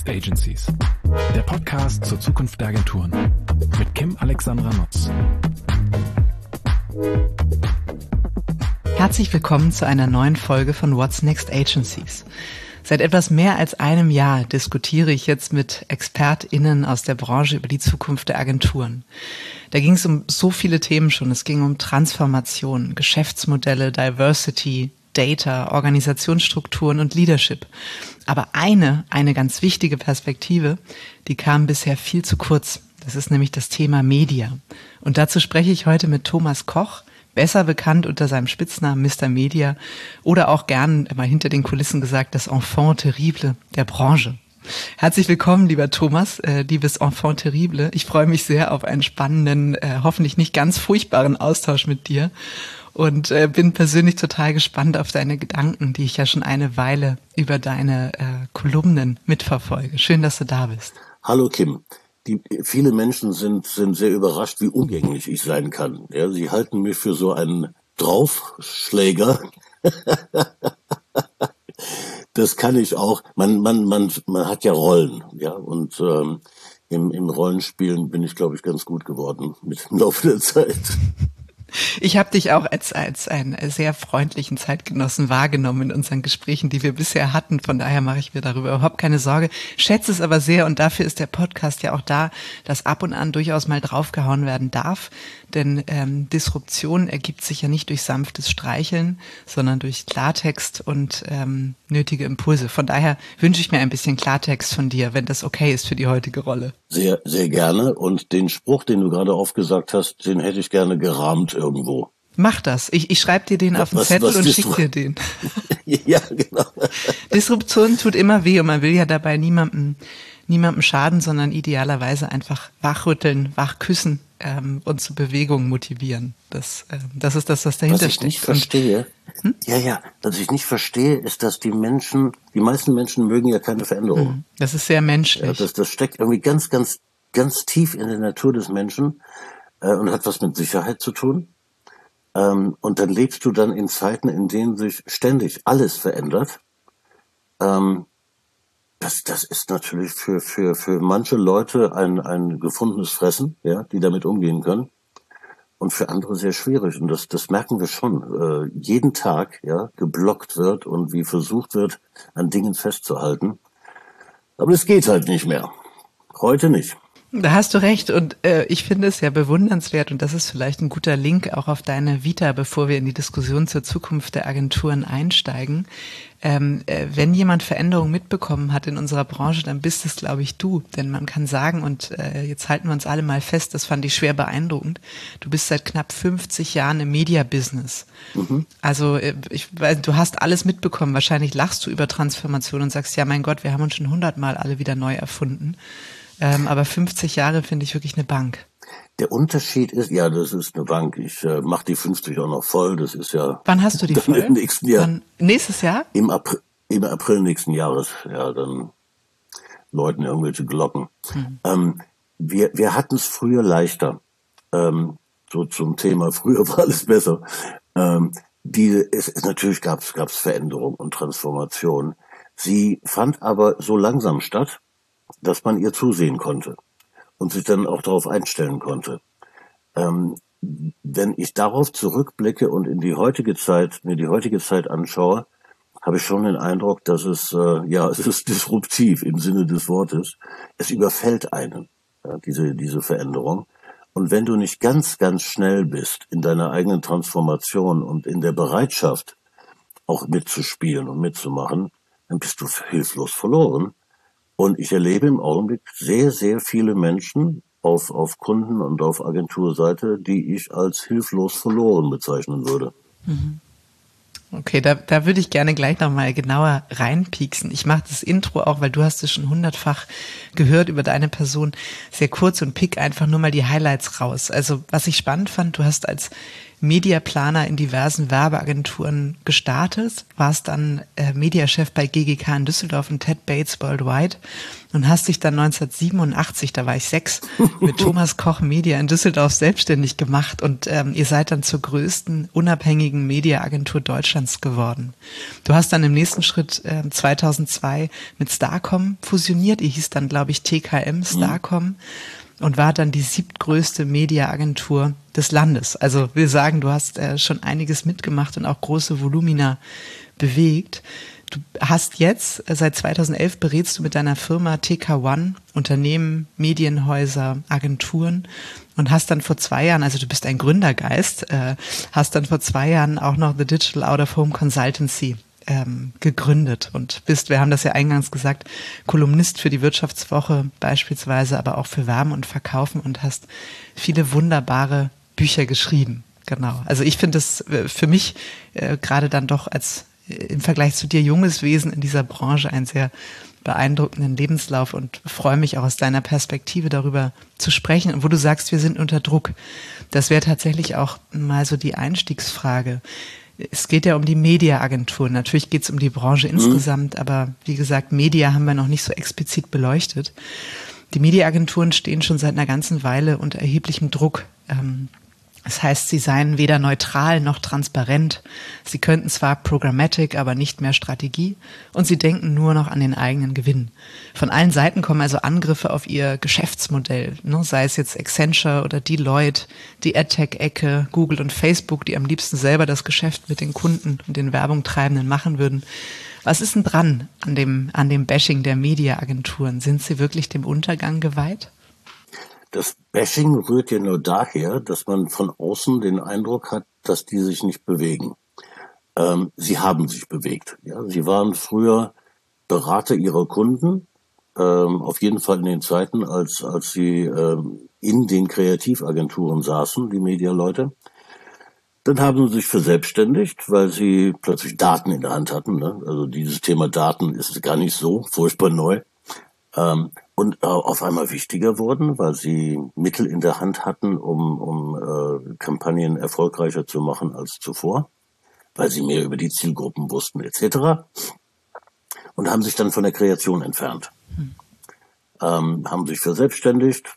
Next Agencies, der Podcast zur Zukunft der Agenturen mit Kim Alexandra Nutz. Herzlich willkommen zu einer neuen Folge von What's Next Agencies. Seit etwas mehr als einem Jahr diskutiere ich jetzt mit ExpertInnen aus der Branche über die Zukunft der Agenturen. Da ging es um so viele Themen schon. Es ging um Transformation, Geschäftsmodelle, Diversity, Data, Organisationsstrukturen und Leadership. Aber eine ganz wichtige Perspektive, die kam bisher viel zu kurz. Das ist nämlich das Thema Media. Und dazu spreche ich heute mit Thomas Koch, besser bekannt unter seinem Spitznamen Mr. Media oder auch gern mal hinter den Kulissen gesagt, das Enfant terrible der Branche. Herzlich willkommen, lieber Thomas, liebes Enfant terrible. Ich freue mich sehr auf einen spannenden, hoffentlich nicht ganz furchtbaren Austausch mit dir und bin persönlich total gespannt auf deine Gedanken, die ich ja schon eine Weile über deine Kolumnen mitverfolge. Schön, dass du da bist. Hallo Kim. Viele Menschen sind sehr überrascht, wie umgänglich ich sein kann. Ja, sie halten mich für so einen Draufschläger. Das kann ich auch. Man hat ja Rollen, ja, und im Rollenspielen bin ich, glaube ich, ganz gut geworden mit dem Laufe der Zeit. Ich habe dich auch als einen sehr freundlichen Zeitgenossen wahrgenommen in unseren Gesprächen, die wir bisher hatten. Von daher mache ich mir darüber überhaupt keine Sorge. Schätze es aber sehr und dafür ist der Podcast ja auch da, dass ab und an durchaus mal draufgehauen werden darf. Denn Disruption ergibt sich ja nicht durch sanftes Streicheln, sondern durch Klartext und nötige Impulse. Von daher wünsche ich mir ein bisschen Klartext von dir, wenn das okay ist für die heutige Rolle. Sehr, sehr gerne. Und den Spruch, den du gerade aufgesagt hast, den hätte ich gerne gerahmt irgendwo. Mach das. Ich schreibe dir den auf den Zettel und schicke dir den. Ja, genau. Disruption tut immer weh und man will ja dabei niemandem schaden, sondern idealerweise einfach wachrütteln, wachküssen und zu Bewegung motivieren. Das ist das, was dahinter steckt. Was ich nicht verstehe, was ich nicht verstehe, ist, dass die meisten Menschen mögen ja keine Veränderung. Das ist sehr menschlich. Ja, das steckt irgendwie ganz, ganz, ganz tief in der Natur des Menschen und hat was mit Sicherheit zu tun. Und dann lebst du dann in Zeiten, in denen sich ständig alles verändert. Das ist natürlich für manche Leute ein gefundenes Fressen, ja, die damit umgehen können. Und für andere sehr schwierig. Und das merken wir schon. Jeden Tag, ja, geblockt wird und wie versucht wird, an Dingen festzuhalten. Aber es geht halt nicht mehr. Heute nicht. Da hast du recht und ich finde es ja bewundernswert und das ist vielleicht ein guter Link auch auf deine Vita, bevor wir in die Diskussion zur Zukunft der Agenturen einsteigen. Wenn jemand Veränderung mitbekommen hat in unserer Branche, dann bist es, glaube ich, du. Denn man kann sagen, und jetzt halten wir uns alle mal fest, das fand ich schwer beeindruckend, du bist seit knapp 50 Jahren im Media-Business. Mhm. Also ich weiß, du hast alles mitbekommen. Wahrscheinlich lachst du über Transformation und sagst, ja mein Gott, wir haben uns schon 100-mal alle wieder neu erfunden. Aber 50 Jahre finde ich wirklich eine Bank. Der Unterschied ist, ja, das ist eine Bank. Ich mache die 50 auch noch voll. Das ist ja. Wann hast du die voll? Im nächsten Jahr. Nächstes Jahr? Im April nächsten Jahres. Ja, dann läuten irgendwelche Glocken. Wir hatten es früher leichter. So zum Thema, früher war alles besser. Natürlich gab's Veränderung und Transformation. Sie fand aber so langsam statt, dass man ihr zusehen konnte und sich dann auch darauf einstellen konnte. Wenn ich darauf zurückblicke und mir die heutige Zeit anschaue, habe ich schon den Eindruck, dass es ist disruptiv im Sinne des Wortes. Es überfällt einen, ja, diese Veränderung. Und wenn du nicht ganz, ganz schnell bist in deiner eigenen Transformation und in der Bereitschaft, auch mitzuspielen und mitzumachen, dann bist du hilflos verloren. Und ich erlebe im Augenblick sehr, sehr viele Menschen auf Kunden- und auf Agenturseite, die ich als hilflos verloren bezeichnen würde. Okay, da würde ich gerne gleich nochmal genauer reinpieksen. Ich mache das Intro auch, weil du hast es schon 100-fach gehört über deine Person, sehr kurz und pick einfach nur mal die Highlights raus. Also was ich spannend fand, du hast als Mediaplaner in diversen Werbeagenturen gestartet, warst dann Mediachef bei GGK in Düsseldorf und Ted Bates Worldwide und hast dich dann 1987, da war ich 6, mit Thomas Koch Media in Düsseldorf selbstständig gemacht und ihr seid dann zur größten unabhängigen Mediaagentur Deutschlands geworden. Du hast dann im nächsten Schritt 2002 mit Starcom fusioniert, ihr hieß dann, glaube ich, TKM Starcom. Und war dann die 7. größte Mediaagentur des Landes. Also will sagen, du hast schon einiges mitgemacht und auch große Volumina bewegt. Du hast jetzt, seit 2011 berätst du mit deiner Firma TK1 Unternehmen, Medienhäuser, Agenturen und hast dann vor 2 Jahren, also du bist ein Gründergeist, hast dann vor 2 Jahren auch noch The Digital Out of Home Consultancy gegründet und bist, wir haben das ja eingangs gesagt, Kolumnist für die Wirtschaftswoche beispielsweise, aber auch für Werben und Verkaufen und hast viele wunderbare Bücher geschrieben. Genau. Also ich finde es für mich gerade dann doch als im Vergleich zu dir junges Wesen in dieser Branche einen sehr beeindruckenden Lebenslauf und freue mich auch aus deiner Perspektive darüber zu sprechen. Und wo du sagst, wir sind unter Druck. Das wäre tatsächlich auch mal so die Einstiegsfrage. Es geht ja um die Mediaagenturen. Natürlich geht es um die Branche insgesamt, aber wie gesagt, Media haben wir noch nicht so explizit beleuchtet. Die Mediaagenturen stehen schon seit einer ganzen Weile unter erheblichem Druck. Das heißt, sie seien weder neutral noch transparent. Sie könnten zwar Programmatic, aber nicht mehr Strategie. Und sie denken nur noch an den eigenen Gewinn. Von allen Seiten kommen also Angriffe auf ihr Geschäftsmodell, ne? Sei es jetzt Accenture oder Deloitte, die AdTech-Ecke, Google und Facebook, die am liebsten selber das Geschäft mit den Kunden und den Werbungtreibenden machen würden. Was ist denn dran an dem Bashing der Mediaagenturen? Sind sie wirklich dem Untergang geweiht? Das Bashing rührt ja nur daher, dass man von außen den Eindruck hat, dass die sich nicht bewegen. Sie haben sich bewegt. Ja? Sie waren früher Berater ihrer Kunden, auf jeden Fall in den Zeiten, als sie in den Kreativagenturen saßen, die Medialeute. Dann haben sie sich verselbstständigt, weil sie plötzlich Daten in der Hand hatten. Ne? Also dieses Thema Daten ist gar nicht so furchtbar neu. Und auf einmal wichtiger wurden, weil sie Mittel in der Hand hatten, um Kampagnen erfolgreicher zu machen als zuvor, weil sie mehr über die Zielgruppen wussten etc. Und haben sich dann von der Kreation entfernt. Haben sich verselbstständigt.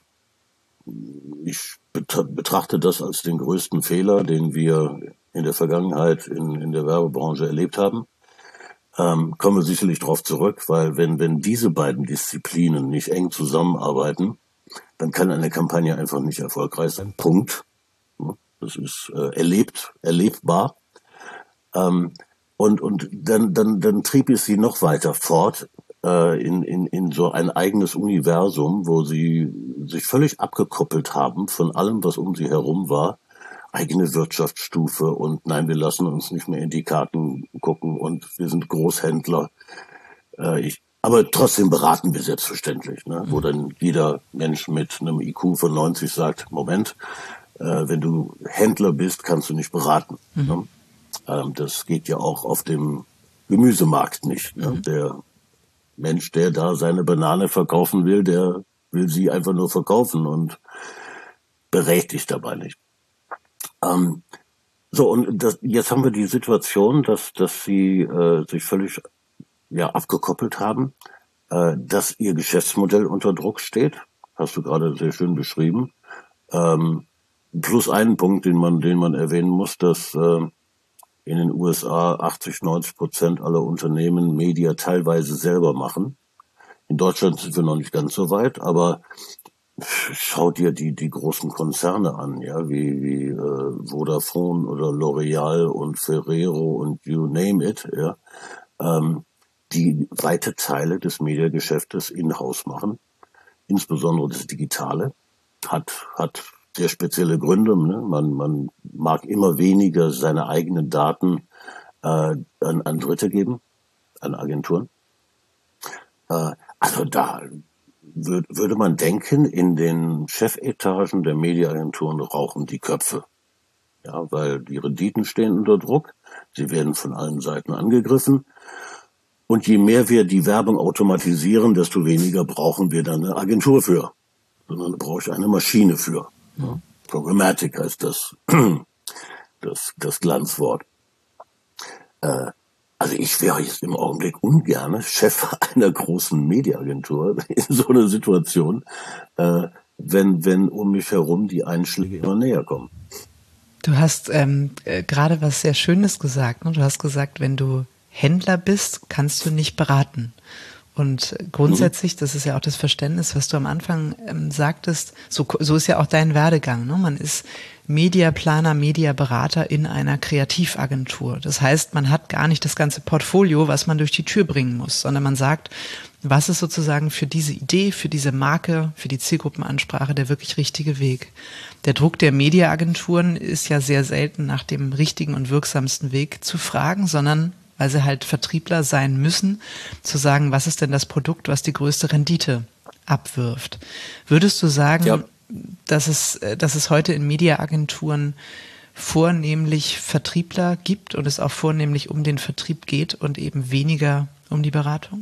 Ich betrachte das als den größten Fehler, den wir in der Vergangenheit in der Werbebranche erlebt haben. Kommen wir sicherlich drauf zurück, weil wenn diese beiden Disziplinen nicht eng zusammenarbeiten, dann kann eine Kampagne einfach nicht erfolgreich sein. Punkt. Das ist erlebbar. Und dann trieb es sie noch weiter fort in so ein eigenes Universum, wo sie sich völlig abgekoppelt haben von allem, was um sie herum war. Eigene Wirtschaftsstufe und nein, wir lassen uns nicht mehr in die Karten gucken und wir sind Großhändler. Aber trotzdem beraten wir selbstverständlich, ne? Wo dann jeder Mensch mit einem IQ von 90 sagt, Moment, wenn du Händler bist, kannst du nicht beraten. Ne? Das geht ja auch auf dem Gemüsemarkt nicht. Ne? Der Mensch, der da seine Banane verkaufen will, der will sie einfach nur verkaufen und berät dich dabei nicht. Jetzt haben wir die Situation, dass sie sich völlig abgekoppelt haben, dass ihr Geschäftsmodell unter Druck steht, hast du gerade sehr schön beschrieben. Plus einen Punkt, den man erwähnen muss, dass in den USA 80-90% aller Unternehmen Media teilweise selber machen. In Deutschland sind wir noch nicht ganz so weit, aber schau dir die großen Konzerne an, ja, wie Vodafone oder L'Oreal und Ferrero und you name it, ja, die weite Teile des Mediageschäftes in-house machen, insbesondere das Digitale, hat sehr spezielle Gründe. Ne? Man mag immer weniger seine eigenen Daten an Dritte geben, an Agenturen. Also da würde man denken, in den Chefetagen der Mediaagenturen rauchen die Köpfe. Ja, weil die Renditen stehen unter Druck, sie werden von allen Seiten angegriffen. Und je mehr wir die Werbung automatisieren, desto weniger brauchen wir dann eine Agentur für. Sondern da brauche ich eine Maschine für. Ja, Programmatic heißt das. das Glanzwort. Also ich wäre jetzt im Augenblick ungerne Chef einer großen Mediaagentur in so einer Situation, wenn um mich herum die Einschläge immer näher kommen. Du hast gerade was sehr Schönes gesagt. Ne? Du hast gesagt, wenn du Händler bist, kannst du nicht beraten. Und grundsätzlich, das ist ja auch das Verständnis, was du am Anfang sagtest, so ist ja auch dein Werdegang. Ne? Man ist Mediaplaner, Mediaberater in einer Kreativagentur. Das heißt, man hat gar nicht das ganze Portfolio, was man durch die Tür bringen muss, sondern man sagt, was ist sozusagen für diese Idee, für diese Marke, für die Zielgruppenansprache der wirklich richtige Weg. Der Druck der Mediaagenturen ist ja sehr selten nach dem richtigen und wirksamsten Weg zu fragen, sondern weil sie halt Vertriebler sein müssen, zu sagen, was ist denn das Produkt, was die größte Rendite abwirft. Würdest du sagen, dass es heute in Mediaagenturen vornehmlich Vertriebler gibt und es auch vornehmlich um den Vertrieb geht und eben weniger um die Beratung?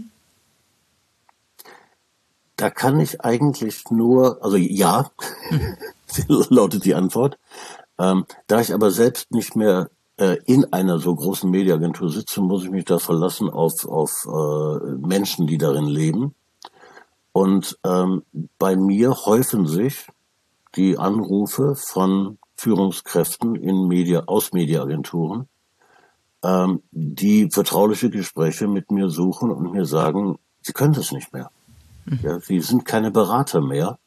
Da kann ich eigentlich nur, also ja, lautet die Antwort. Da ich aber selbst nicht mehr in einer so großen Mediaagentur sitze, muss ich mich da verlassen auf Menschen, die darin leben. Und bei mir häufen sich die Anrufe von Führungskräften aus Mediaagenturen, die vertrauliche Gespräche mit mir suchen und mir sagen, sie können das nicht mehr. Ja, sie sind keine Berater mehr.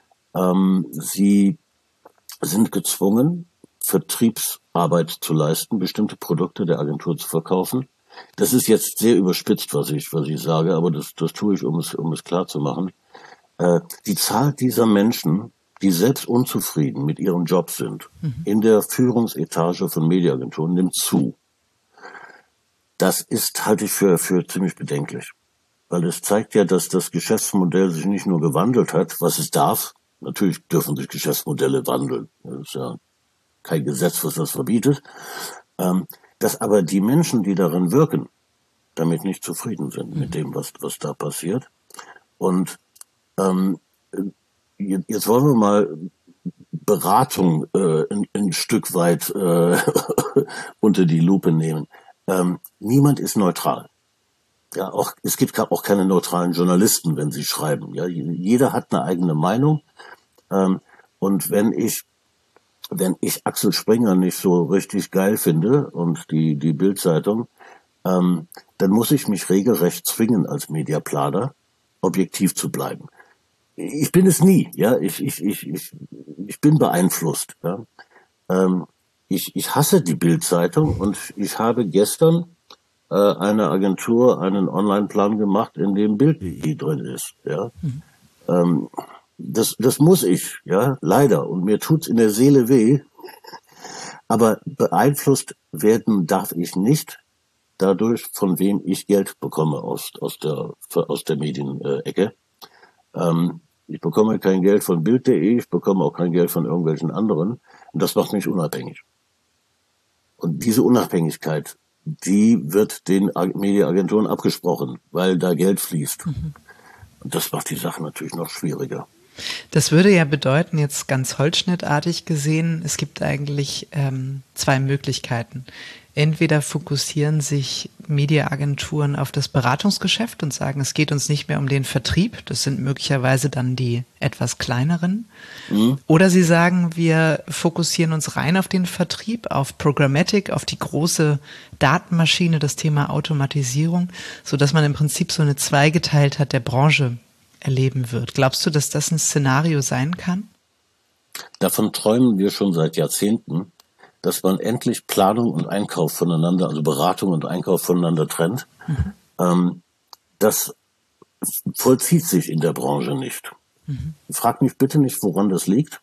Sie sind gezwungen, Vertriebsarbeit zu leisten, bestimmte Produkte der Agentur zu verkaufen. Das ist jetzt sehr überspitzt, was ich sage, aber das tue ich, um es klar zu machen. Die Zahl dieser Menschen, die selbst unzufrieden mit ihrem Job sind, in der Führungsetage von Mediaagenturen, nimmt zu. Das halte ich für ziemlich bedenklich. Weil es zeigt ja, dass das Geschäftsmodell sich nicht nur gewandelt hat, was es darf. Natürlich dürfen sich Geschäftsmodelle wandeln. Das ist ja kein Gesetz, was das verbietet. Dass aber die Menschen, die darin wirken, damit nicht zufrieden sind mit dem, was da passiert. Und jetzt wollen wir mal Beratung ein Stück weit unter die Lupe nehmen. Niemand ist neutral. Ja, es gibt auch keine neutralen Journalisten, wenn sie schreiben. Ja, jeder hat eine eigene Meinung. Und wenn ich Axel Springer nicht so richtig geil finde und die Bild-Zeitung, dann muss ich mich regelrecht zwingen als Mediaplaner, objektiv zu bleiben. Ich bin es nie, ja. Ich bin beeinflusst. Ja. Ich hasse die Bild-Zeitung und ich habe gestern eine Agentur einen Online-Plan gemacht, in dem Bild.de drin ist. Ja, das muss ich, ja, leider. Und mir tut's in der Seele weh. Aber beeinflusst werden darf ich nicht dadurch, von wem ich Geld bekomme aus der Medienecke. Ich bekomme kein Geld von Bild.de, ich bekomme auch kein Geld von irgendwelchen anderen. Und das macht mich unabhängig. Und diese Unabhängigkeit, die wird den Mediaagenturen abgesprochen, weil da Geld fließt. Und das macht die Sache natürlich noch schwieriger. Das würde ja bedeuten, jetzt ganz holzschnittartig gesehen, es gibt eigentlich zwei Möglichkeiten. Entweder fokussieren sich Mediaagenturen auf das Beratungsgeschäft und sagen, es geht uns nicht mehr um den Vertrieb, das sind möglicherweise dann die etwas kleineren. Oder sie sagen, wir fokussieren uns rein auf den Vertrieb, auf Programmatic, auf die große Datenmaschine, das Thema Automatisierung, sodass man im Prinzip so eine Zweigeteiltheit der Branche erleben wird. Glaubst du, dass das ein Szenario sein kann? Davon träumen wir schon seit Jahrzehnten, dass man endlich Planung und Einkauf voneinander, also Beratung und Einkauf voneinander trennt. Das vollzieht sich in der Branche nicht. Frag mich bitte nicht, woran das liegt.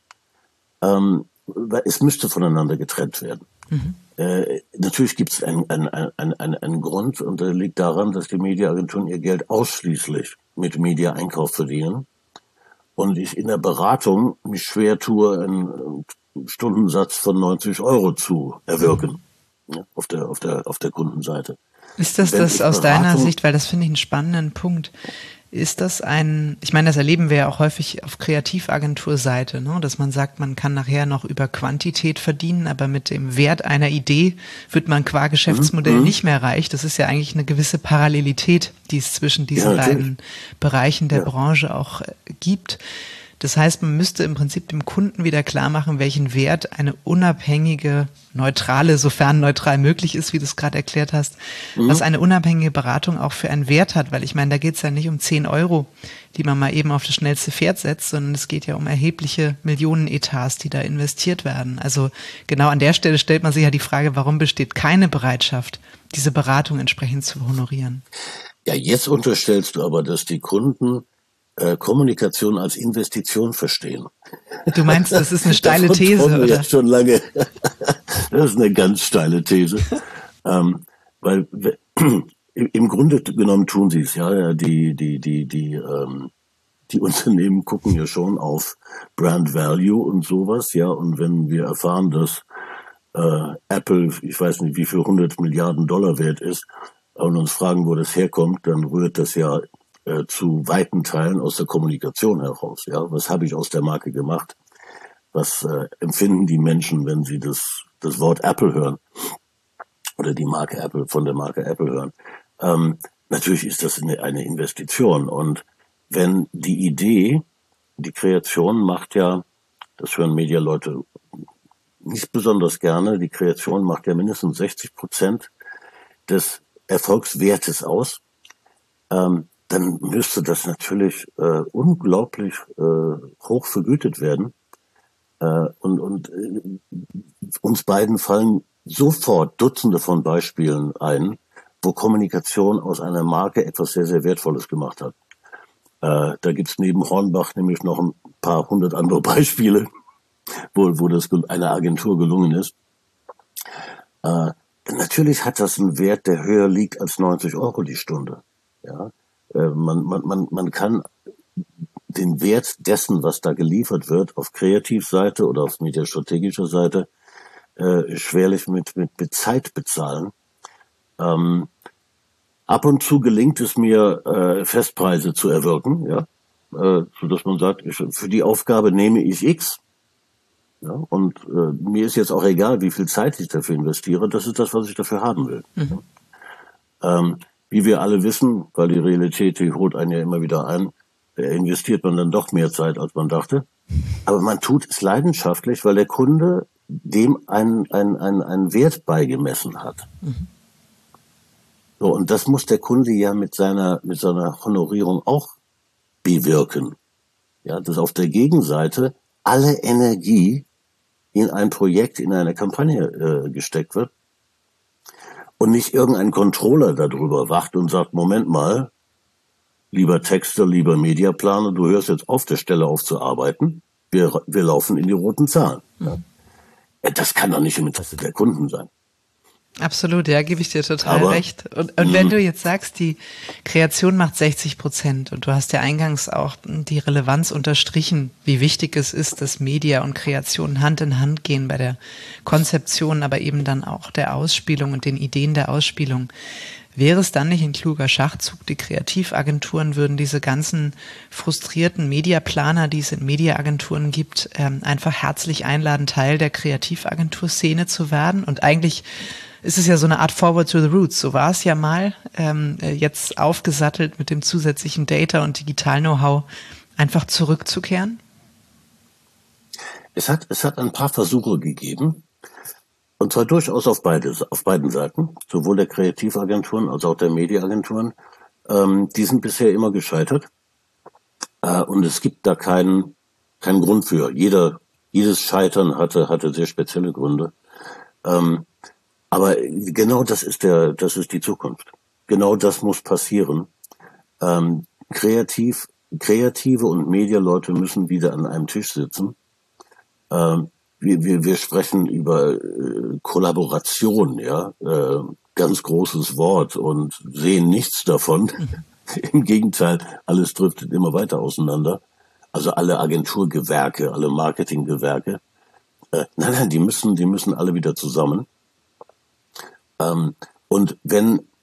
Es müsste voneinander getrennt werden. Natürlich gibt es einen Grund, und der liegt daran, dass die Mediaagenturen ihr Geld ausschließlich mit Media-Einkauf verdienen und ich in der Beratung mich schwer tue, einen Stundensatz von 90 € zu erwirken, ja, auf der Kundenseite. Ist das aus deiner Sicht, weil das finde ich einen spannenden Punkt, Ist das ich meine, das erleben wir ja auch häufig auf Kreativagenturseite, ne? Dass man sagt, man kann nachher noch über Quantität verdienen, aber mit dem Wert einer Idee wird man qua Geschäftsmodell nicht mehr reich. Das ist ja eigentlich eine gewisse Parallelität, die es zwischen diesen beiden Bereichen der Branche auch gibt. Das heißt, man müsste im Prinzip dem Kunden wieder klar machen, welchen Wert eine unabhängige, neutrale, sofern neutral möglich ist, wie du es gerade erklärt hast, was eine unabhängige Beratung auch für einen Wert hat. Weil ich meine, da geht es ja nicht um 10 Euro, die man mal eben auf das schnellste Pferd setzt, sondern es geht ja um erhebliche Millionenetats, die da investiert werden. Also genau an der Stelle stellt man sich ja die Frage, warum besteht keine Bereitschaft, diese Beratung entsprechend zu honorieren? Ja, jetzt unterstellst du aber, dass die Kunden Kommunikation als Investition verstehen. Du meinst, das ist eine steile These, oder? Ja, schon lange. Das ist eine ganz steile These. Weil im Grunde genommen tun sie es, ja. Die Unternehmen gucken ja schon auf Brand Value und sowas, ja. Und wenn wir erfahren, dass Apple, ich weiß nicht, wie viel 100 Milliarden Dollar wert ist, und uns fragen, wo das herkommt, dann rührt das ja zu weiten Teilen aus der Kommunikation heraus. Ja, was habe ich aus der Marke gemacht? Was empfinden die Menschen, wenn sie das Wort Apple hören oder die Marke Apple, von der Marke Apple hören? Natürlich ist das eine Investition. Und wenn die Idee, die Kreation macht ja, das hören Medialeute nicht besonders gerne, die Kreation macht ja mindestens 60% des Erfolgswertes aus, dann müsste das natürlich unglaublich hoch vergütet werden. Und uns beiden fallen sofort Dutzende von Beispielen ein, wo Kommunikation aus einer Marke etwas sehr, sehr Wertvolles gemacht hat. Da gibt's neben Hornbach nämlich noch ein paar hundert andere Beispiele, wo das einer Agentur gelungen ist. Natürlich hat das einen Wert, der höher liegt als 90 Euro die Stunde. Ja. Man kann den Wert dessen, was da geliefert wird, auf Kreativseite oder auf mediastrategischer Seite, schwerlich mit Zeit bezahlen. Ab und zu gelingt es mir, Festpreise zu erwirken, ja, so dass man sagt, für die Aufgabe nehme ich X. Ja, und mir ist jetzt auch egal, wie viel Zeit ich dafür investiere, das ist das, was ich dafür haben will. Wie wir alle wissen, weil die Realität, die holt einen ja immer wieder ein, investiert man dann doch mehr Zeit, als man dachte. Aber man tut es leidenschaftlich, weil der Kunde dem einen Wert beigemessen hat. So, und das muss der Kunde ja mit seiner Honorierung auch bewirken. Ja, dass auf der Gegenseite alle Energie in ein Projekt, in eine Kampagne gesteckt wird und nicht irgendein Controller darüber wacht und sagt, Moment mal, lieber Texter, lieber Mediaplaner, du hörst jetzt auf der Stelle auf zu arbeiten, wir laufen in die roten Zahlen. Ja. Das kann doch nicht im Interesse der Kunden sein. Absolut, ja, gebe ich dir total recht. Und wenn du jetzt sagst, die Kreation macht 60% und du hast ja eingangs auch die Relevanz unterstrichen, wie wichtig es ist, dass Media und Kreation Hand in Hand gehen bei der Konzeption, aber eben dann auch der Ausspielung und den Ideen der Ausspielung. Wäre es dann nicht ein kluger Schachzug, die Kreativagenturen würden diese ganzen frustrierten Mediaplaner, die es in Mediaagenturen gibt, einfach herzlich einladen, Teil der Kreativagenturszene zu werden? Und eigentlich ist es ja so eine Art Forward to the Roots. So war es ja mal, jetzt aufgesattelt mit dem zusätzlichen Data und Digital-Know-how, einfach zurückzukehren? Es hat ein paar Versuche gegeben, und zwar durchaus auf beiden Seiten, sowohl der Kreativagenturen als auch der Mediaagenturen. Die sind bisher immer gescheitert, und es gibt da keinen Grund für. Jedes Scheitern hatte sehr spezielle Gründe. Aber genau das ist die Zukunft. Genau das muss passieren. Kreative und Medialeute müssen wieder an einem Tisch sitzen. Wir sprechen über Kollaboration, ja, ganz großes Wort, und sehen nichts davon. Im Gegenteil, alles driftet immer weiter auseinander. Also alle Agenturgewerke, alle Marketinggewerke. Nein, die müssen alle wieder zusammen. Und wenn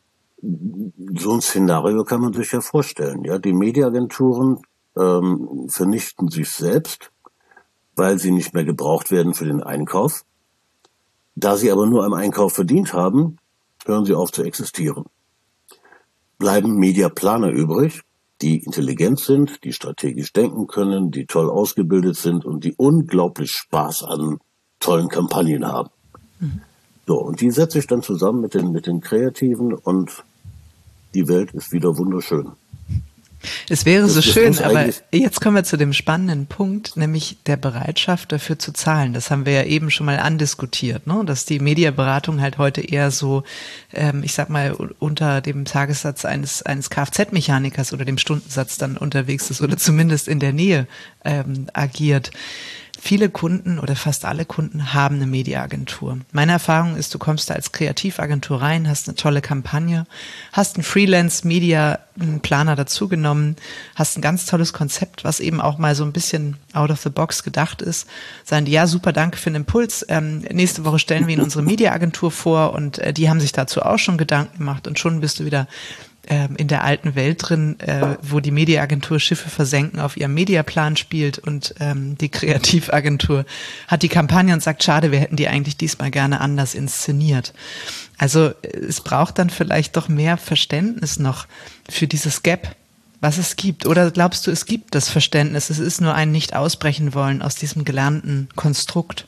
so ein Szenario kann man sich ja vorstellen. Ja, die Mediaagenturen vernichten sich selbst, weil sie nicht mehr gebraucht werden für den Einkauf. Da sie aber nur am Einkauf verdient haben, hören sie auf zu existieren. Bleiben Mediaplaner übrig, die intelligent sind, die strategisch denken können, die toll ausgebildet sind und die unglaublich Spaß an tollen Kampagnen haben. So, und die setze ich dann zusammen mit den Kreativen und die Welt ist wieder wunderschön. Es wäre so schön, aber jetzt kommen wir zu dem spannenden Punkt, nämlich der Bereitschaft dafür zu zahlen. Das haben wir ja eben schon mal andiskutiert, ne? Dass die Mediaberatung halt heute eher so, ich sag mal, unter dem Tagessatz eines Kfz-Mechanikers oder dem Stundensatz dann unterwegs ist oder zumindest in der Nähe agiert. Viele Kunden oder fast alle Kunden haben eine Mediaagentur. Meine Erfahrung ist, du kommst da als Kreativagentur rein, hast eine tolle Kampagne, hast einen Freelance-Media-Planer dazugenommen, hast ein ganz tolles Konzept, was eben auch mal so ein bisschen out of the box gedacht ist. Sagen die, ja, super, danke für den Impuls. Nächste Woche stellen wir Ihnen unsere Mediaagentur vor und die haben sich dazu auch schon Gedanken gemacht und schon bist du wieder in der alten Welt drin, wo die Mediaagentur Schiffe versenken auf ihrem Mediaplan spielt und die Kreativagentur hat die Kampagne und sagt, schade, wir hätten die eigentlich diesmal gerne anders inszeniert. Also es braucht dann vielleicht doch mehr Verständnis noch für dieses Gap, was es gibt. Oder glaubst du, es gibt das Verständnis, es ist nur ein nicht ausbrechen wollen aus diesem gelernten Konstrukt?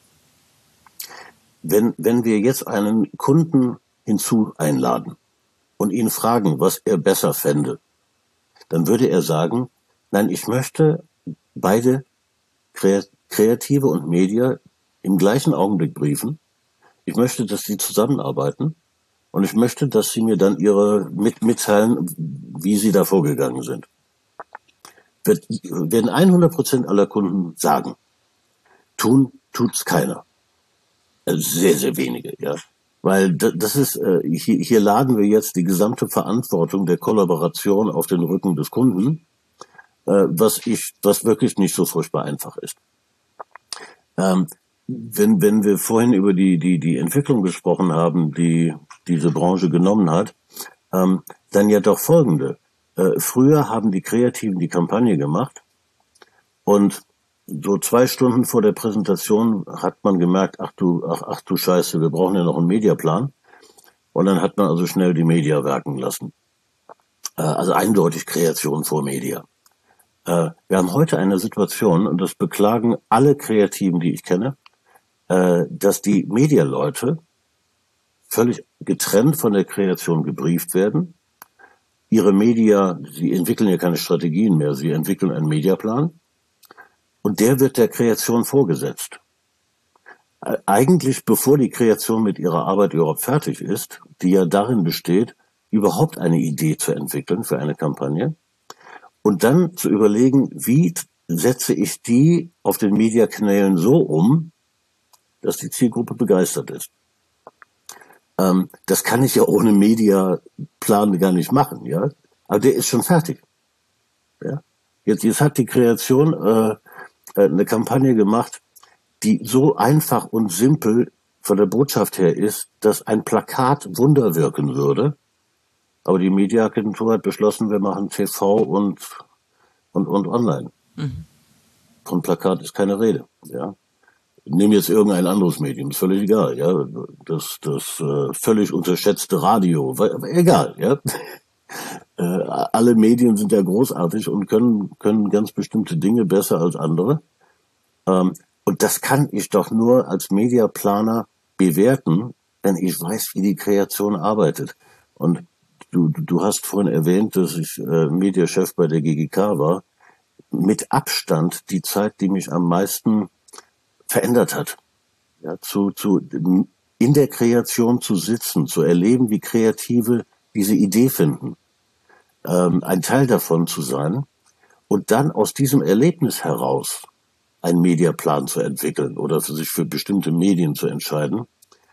Wenn wir jetzt einen Kunden hinzu einladen und ihn fragen, was er besser fände, dann würde er sagen, nein, ich möchte beide Kreative und Media im gleichen Augenblick briefen. Ich möchte, dass sie zusammenarbeiten und ich möchte, dass sie mir dann mitteilen, wie sie da vorgegangen sind. Werden 100% aller Kunden sagen. Tut's keiner. Sehr, sehr wenige, ja. Weil das ist, hier laden wir jetzt die gesamte Verantwortung der Kollaboration auf den Rücken des Kunden, was wirklich nicht so furchtbar einfach ist. Wenn wir vorhin über die Entwicklung gesprochen haben, die diese Branche genommen hat, dann ja doch folgende. Früher haben die Kreativen die Kampagne gemacht und so 2 Stunden vor der Präsentation hat man gemerkt, ach du Scheiße, wir brauchen ja noch einen Mediaplan. Und dann hat man also schnell die Media werken lassen. Also eindeutig Kreation vor Media. Wir haben heute eine Situation, und das beklagen alle Kreativen, die ich kenne, dass die Medialeute völlig getrennt von der Kreation gebrieft werden. Ihre Media, sie entwickeln ja keine Strategien mehr, sie entwickeln einen Mediaplan. Und der wird der Kreation vorgesetzt. Eigentlich bevor die Kreation mit ihrer Arbeit überhaupt fertig ist, die ja darin besteht, überhaupt eine Idee zu entwickeln für eine Kampagne und dann zu überlegen, wie setze ich die auf den Mediakanälen so um, dass die Zielgruppe begeistert ist. Das kann ich ja ohne Mediaplan gar nicht machen, ja. Aber der ist schon fertig. Ja? Jetzt hat die Kreation eine Kampagne gemacht, die so einfach und simpel von der Botschaft her ist, dass ein Plakat Wunder wirken würde. Aber die Mediaagentur hat beschlossen, wir machen TV und online. Von Plakat ist keine Rede. Ja. Nehmen jetzt irgendein anderes Medium, ist völlig egal. Ja. Das völlig unterschätzte Radio, egal. Ja. Alle Medien sind ja großartig und können ganz bestimmte Dinge besser als andere. Und das kann ich doch nur als Mediaplaner bewerten, wenn ich weiß, wie die Kreation arbeitet. Und du hast vorhin erwähnt, dass ich Mediachef bei der GGK war. Mit Abstand die Zeit, die mich am meisten verändert hat. Ja, in der Kreation zu sitzen, zu erleben, wie Kreative diese Idee finden. Ein Teil davon zu sein und dann aus diesem Erlebnis heraus einen Mediaplan zu entwickeln oder sich für bestimmte Medien zu entscheiden.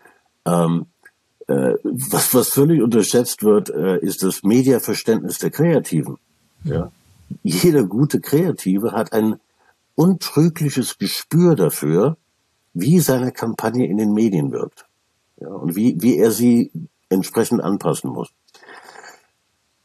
Was völlig unterschätzt wird, ist das Mediaverständnis der Kreativen. Ja? Jeder gute Kreative hat ein untrügliches Gespür dafür, wie seine Kampagne in den Medien wirkt. Ja? Und wie er sie entsprechend anpassen muss.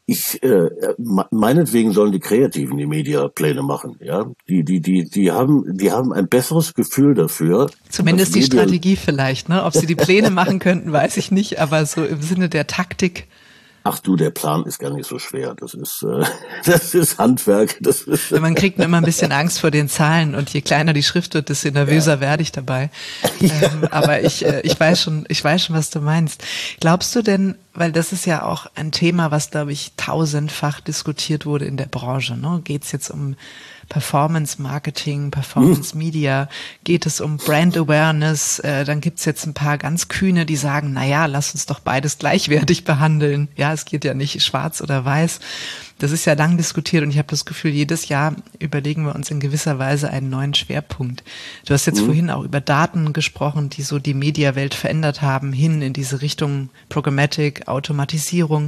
Meinetwegen sollen die Kreativen die Mediapläne machen, ja. Die haben ein besseres Gefühl dafür. Zumindest die Strategie vielleicht, ne? Ob sie die Pläne machen könnten, weiß ich nicht, aber so im Sinne der Taktik. Ach du, der Plan ist gar nicht so schwer. Das ist Handwerk. Man kriegt immer ein bisschen Angst vor den Zahlen und je kleiner die Schrift wird, desto nervöser werde ich dabei. Aber ich weiß schon, was du meinst. Glaubst du denn, weil das ist ja auch ein Thema, was, glaube ich, tausendfach diskutiert wurde in der Branche, ne? Geht es jetzt um Performance Marketing, Performance Media, geht es um Brand Awareness, dann gibt's jetzt ein paar ganz Kühne, die sagen, naja, lass uns doch beides gleichwertig behandeln. Ja, es geht ja nicht schwarz oder weiß. Das ist ja lang diskutiert und ich habe das Gefühl, jedes Jahr überlegen wir uns in gewisser Weise einen neuen Schwerpunkt. Du hast jetzt vorhin auch über Daten gesprochen, die so die Mediawelt verändert haben, hin in diese Richtung Programmatic, Automatisierung.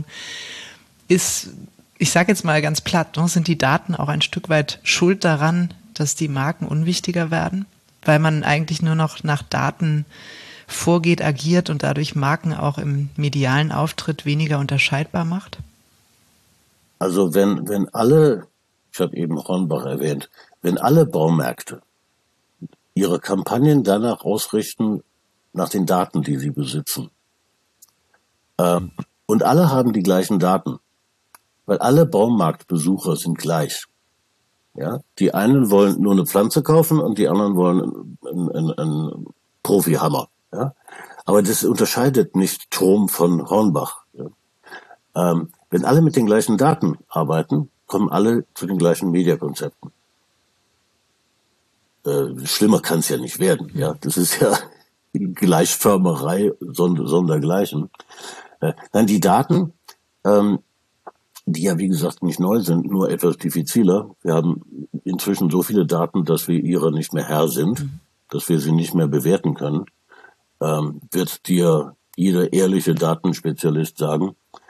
Ich sage jetzt mal ganz platt, ne, sind die Daten auch ein Stück weit schuld daran, dass die Marken unwichtiger werden? Weil man eigentlich nur noch nach Daten vorgeht, agiert und dadurch Marken auch im medialen Auftritt weniger unterscheidbar macht? Also wenn alle, ich habe eben Hornbach erwähnt, wenn alle Baumärkte ihre Kampagnen danach ausrichten, nach den Daten, die sie besitzen, und alle haben die gleichen Daten, weil alle Baumarktbesucher sind gleich. Ja, die einen wollen nur eine Pflanze kaufen und die anderen wollen einen Profi-Hammer. Ja, aber das unterscheidet nicht Turm von Hornbach. Ja? Wenn alle mit den gleichen Daten arbeiten, kommen alle zu den gleichen Mediakonzepten. Schlimmer kann es ja nicht werden. Ja, das ist ja Gleichförmerei sondergleichen. Nein, die Daten, die ja wie gesagt nicht neu sind, nur etwas diffiziler. Wir haben inzwischen so viele Daten, dass wir ihrer nicht mehr Herr sind, dass wir sie nicht mehr bewerten können, wird dir jeder ehrliche Datenspezialist sagen,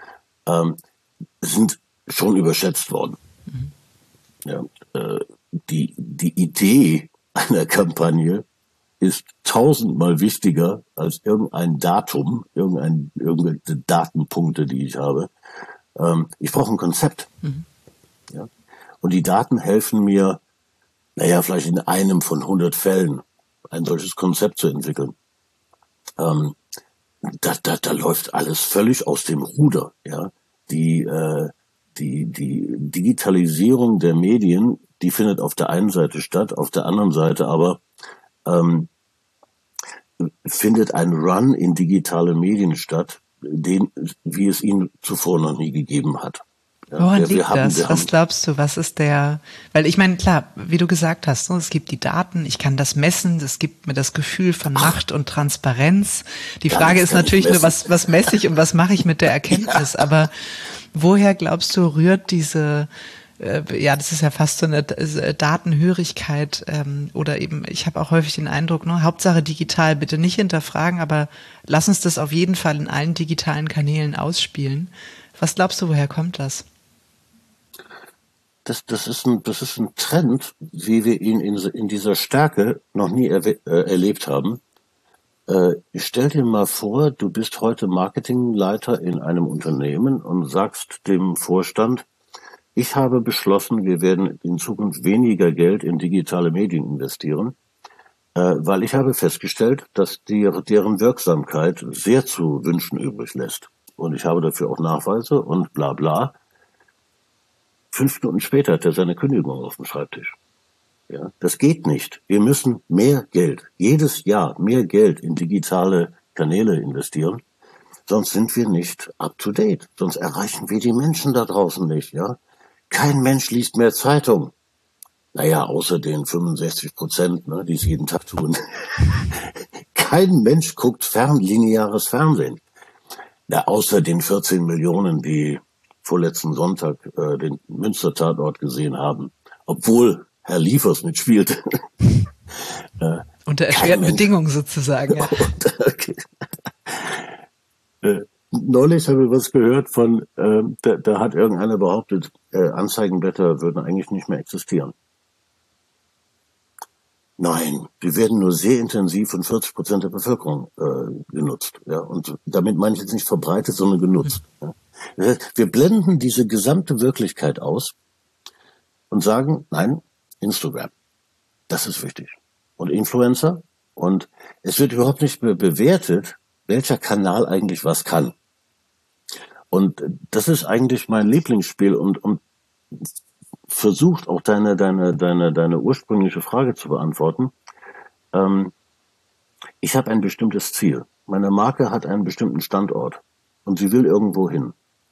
sind schon überschätzt worden. Ja, die Idee einer Kampagne ist 1000-mal wichtiger als irgendein Datum, irgendwelche Datenpunkte, die ich habe. Ich brauche ein Konzept. Ja? Und die Daten helfen mir, vielleicht in einem von 100 Fällen ein solches Konzept zu entwickeln. Da läuft alles völlig aus dem Ruder. Ja? Die Digitalisierung der Medien, die findet auf der einen Seite statt, auf der anderen Seite aber findet ein Run in digitale Medien statt, wie es ihn zuvor noch nie gegeben hat. Ja, woran liegt das? Was glaubst du, was ist weil ich meine, klar, wie du gesagt hast, es gibt die Daten, ich kann das messen, das gibt mir das Gefühl von Macht und Transparenz. Die Frage ist natürlich nur, was messe ich und was mache ich mit der Erkenntnis? Ja. Aber woher glaubst du, rührt diese, das ist ja fast so eine Datenhörigkeit oder eben, ich habe auch häufig den Eindruck, Hauptsache digital, bitte nicht hinterfragen, aber lass uns das auf jeden Fall in allen digitalen Kanälen ausspielen. Was glaubst du, woher kommt das? Das ist ein Trend, wie wir ihn in dieser Stärke noch nie erlebt haben. Stell dir mal vor, du bist heute Marketingleiter in einem Unternehmen und sagst dem Vorstand, ich habe beschlossen, wir werden in Zukunft weniger Geld in digitale Medien investieren, weil ich habe festgestellt, dass deren Wirksamkeit sehr zu wünschen übrig lässt. Und ich habe dafür auch Nachweise und bla bla. 5 Minuten später hat er seine Kündigung auf dem Schreibtisch. Ja, das geht nicht. Wir müssen mehr Geld, jedes Jahr mehr Geld in digitale Kanäle investieren. Sonst sind wir nicht up to date. Sonst erreichen wir die Menschen da draußen nicht. Ja, kein Mensch liest mehr Zeitung. Außer den 65%, die es jeden Tag tun. Kein Mensch guckt lineares Fernsehen. Außer den 14 Millionen, die vorletzten Sonntag den Münster-Tatort gesehen haben. Obwohl Herr Liefers mitspielte. Unter erschwerten Bedingungen sozusagen. Ja. Neulich habe ich was gehört von, da hat irgendeiner behauptet, Anzeigenblätter würden eigentlich nicht mehr existieren. Nein, die werden nur sehr intensiv von 40% der Bevölkerung genutzt. Ja, und damit meine ich jetzt nicht verbreitet, sondern genutzt. Ja. Das heißt, wir blenden diese gesamte Wirklichkeit aus und sagen, nein, Instagram, das ist wichtig. Und Influencer. Und es wird überhaupt nicht mehr bewertet, welcher Kanal eigentlich was kann. Und das ist eigentlich mein Lieblingsspiel und versucht auch deine ursprüngliche Frage zu beantworten. Ich habe ein bestimmtes Ziel. Meine Marke hat einen bestimmten Standort und sie will irgendwo hin.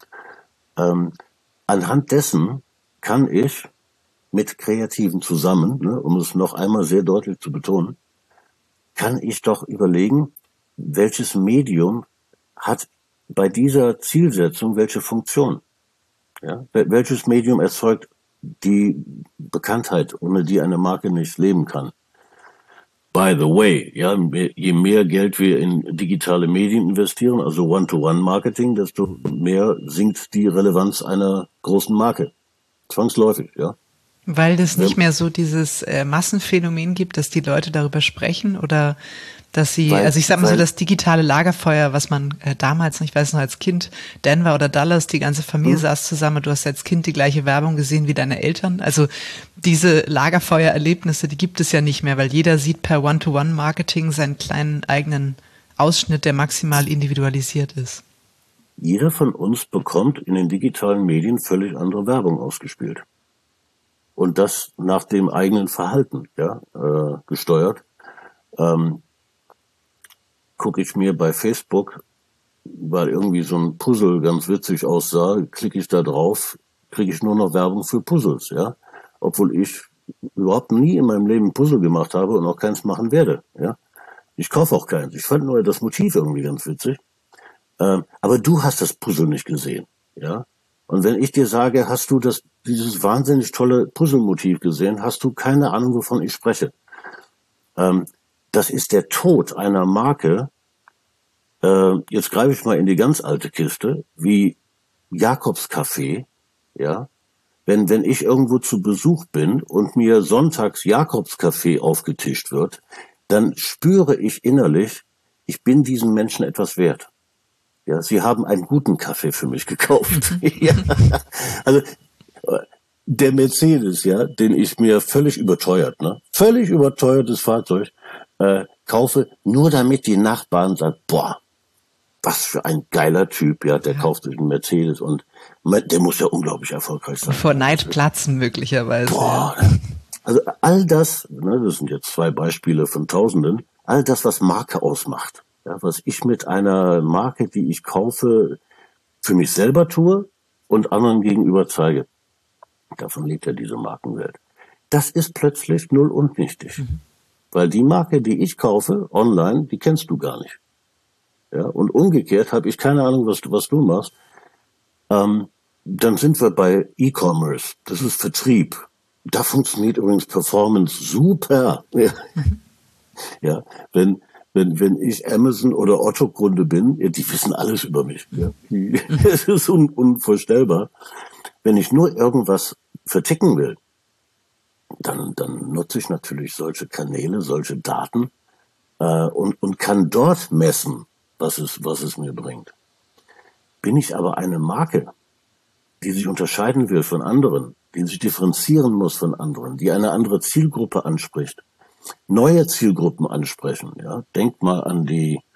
Anhand dessen kann ich mit Kreativen zusammen, ne, um es noch einmal sehr deutlich zu betonen, kann ich doch überlegen, welches Medium hat bei dieser Zielsetzung welche Funktion. Ja? Welches Medium erzeugt die Bekanntheit, ohne die eine Marke nicht leben kann. By the way, ja, je mehr Geld wir in digitale Medien investieren, also One-to-One-Marketing, desto mehr sinkt die Relevanz einer großen Marke. Zwangsläufig, ja. Weil das nicht mehr so dieses Massenphänomen gibt, dass die Leute darüber sprechen oder dass sie, also ich sag mal so, das digitale Lagerfeuer, was man damals, ich weiß noch als Kind, Denver oder Dallas, die ganze Familie saß zusammen, du hast als Kind die gleiche Werbung gesehen wie deine Eltern. Also diese Lagerfeuererlebnisse, die gibt es ja nicht mehr, weil jeder sieht per One-to-One-Marketing seinen kleinen eigenen Ausschnitt, der maximal individualisiert ist. Jeder von uns bekommt in den digitalen Medien völlig andere Werbung ausgespielt. Und das nach dem eigenen Verhalten, ja, gesteuert. Gucke ich mir bei Facebook, weil irgendwie so ein Puzzle ganz witzig aussah, klicke ich da drauf, kriege ich nur noch Werbung für Puzzles, ja. Obwohl ich überhaupt nie in meinem Leben Puzzle gemacht habe und auch keins machen werde, ja. Ich kaufe auch keins. Ich fand nur das Motiv irgendwie ganz witzig. Aber du hast das Puzzle nicht gesehen, ja. Und wenn ich dir sage, hast du dieses wahnsinnig tolle Puzzlemotiv gesehen, hast du keine Ahnung, wovon ich spreche. Das ist der Tod einer Marke. Jetzt greife ich mal in die ganz alte Kiste, wie Jakobscafé, ja. Wenn ich irgendwo zu Besuch bin und mir sonntags Jakobscafé aufgetischt wird, dann spüre ich innerlich, ich bin diesen Menschen etwas wert. Ja, sie haben einen guten Kaffee für mich gekauft. Ja. Also der Mercedes, ja, den ich mir völlig überteuertes Fahrzeug kaufe, nur damit die Nachbarn sagen, boah, was für ein geiler Typ, ja, der kauft sich einen Mercedes und der muss ja unglaublich erfolgreich sein. Vor Neid platzen möglicherweise. Boah, ja. Also all das, ne, das sind jetzt 2 Beispiele von Tausenden, all das, was Marke ausmacht. Ja, was ich mit einer Marke, die ich kaufe, für mich selber tue und anderen gegenüber zeige. Davon lebt ja diese Markenwelt. Das ist plötzlich null und nichtig. Weil die Marke, die ich kaufe, online, die kennst du gar nicht. Ja, und umgekehrt habe ich keine Ahnung, was du machst. Dann sind wir bei E-Commerce. Das ist Vertrieb. Da funktioniert übrigens Performance super. Ja, ja, wenn ich Amazon oder Otto-Kunde bin, ja, die wissen alles über mich. Ja. Es ist unvorstellbar. Wenn ich nur irgendwas verticken will, dann nutze ich natürlich solche Kanäle, solche Daten und kann dort messen, was es mir bringt. Bin ich aber eine Marke, die sich unterscheiden will von anderen, die sich differenzieren muss von anderen, die eine andere Zielgruppe anspricht, neue Zielgruppen ansprechen, ja. Denkt mal an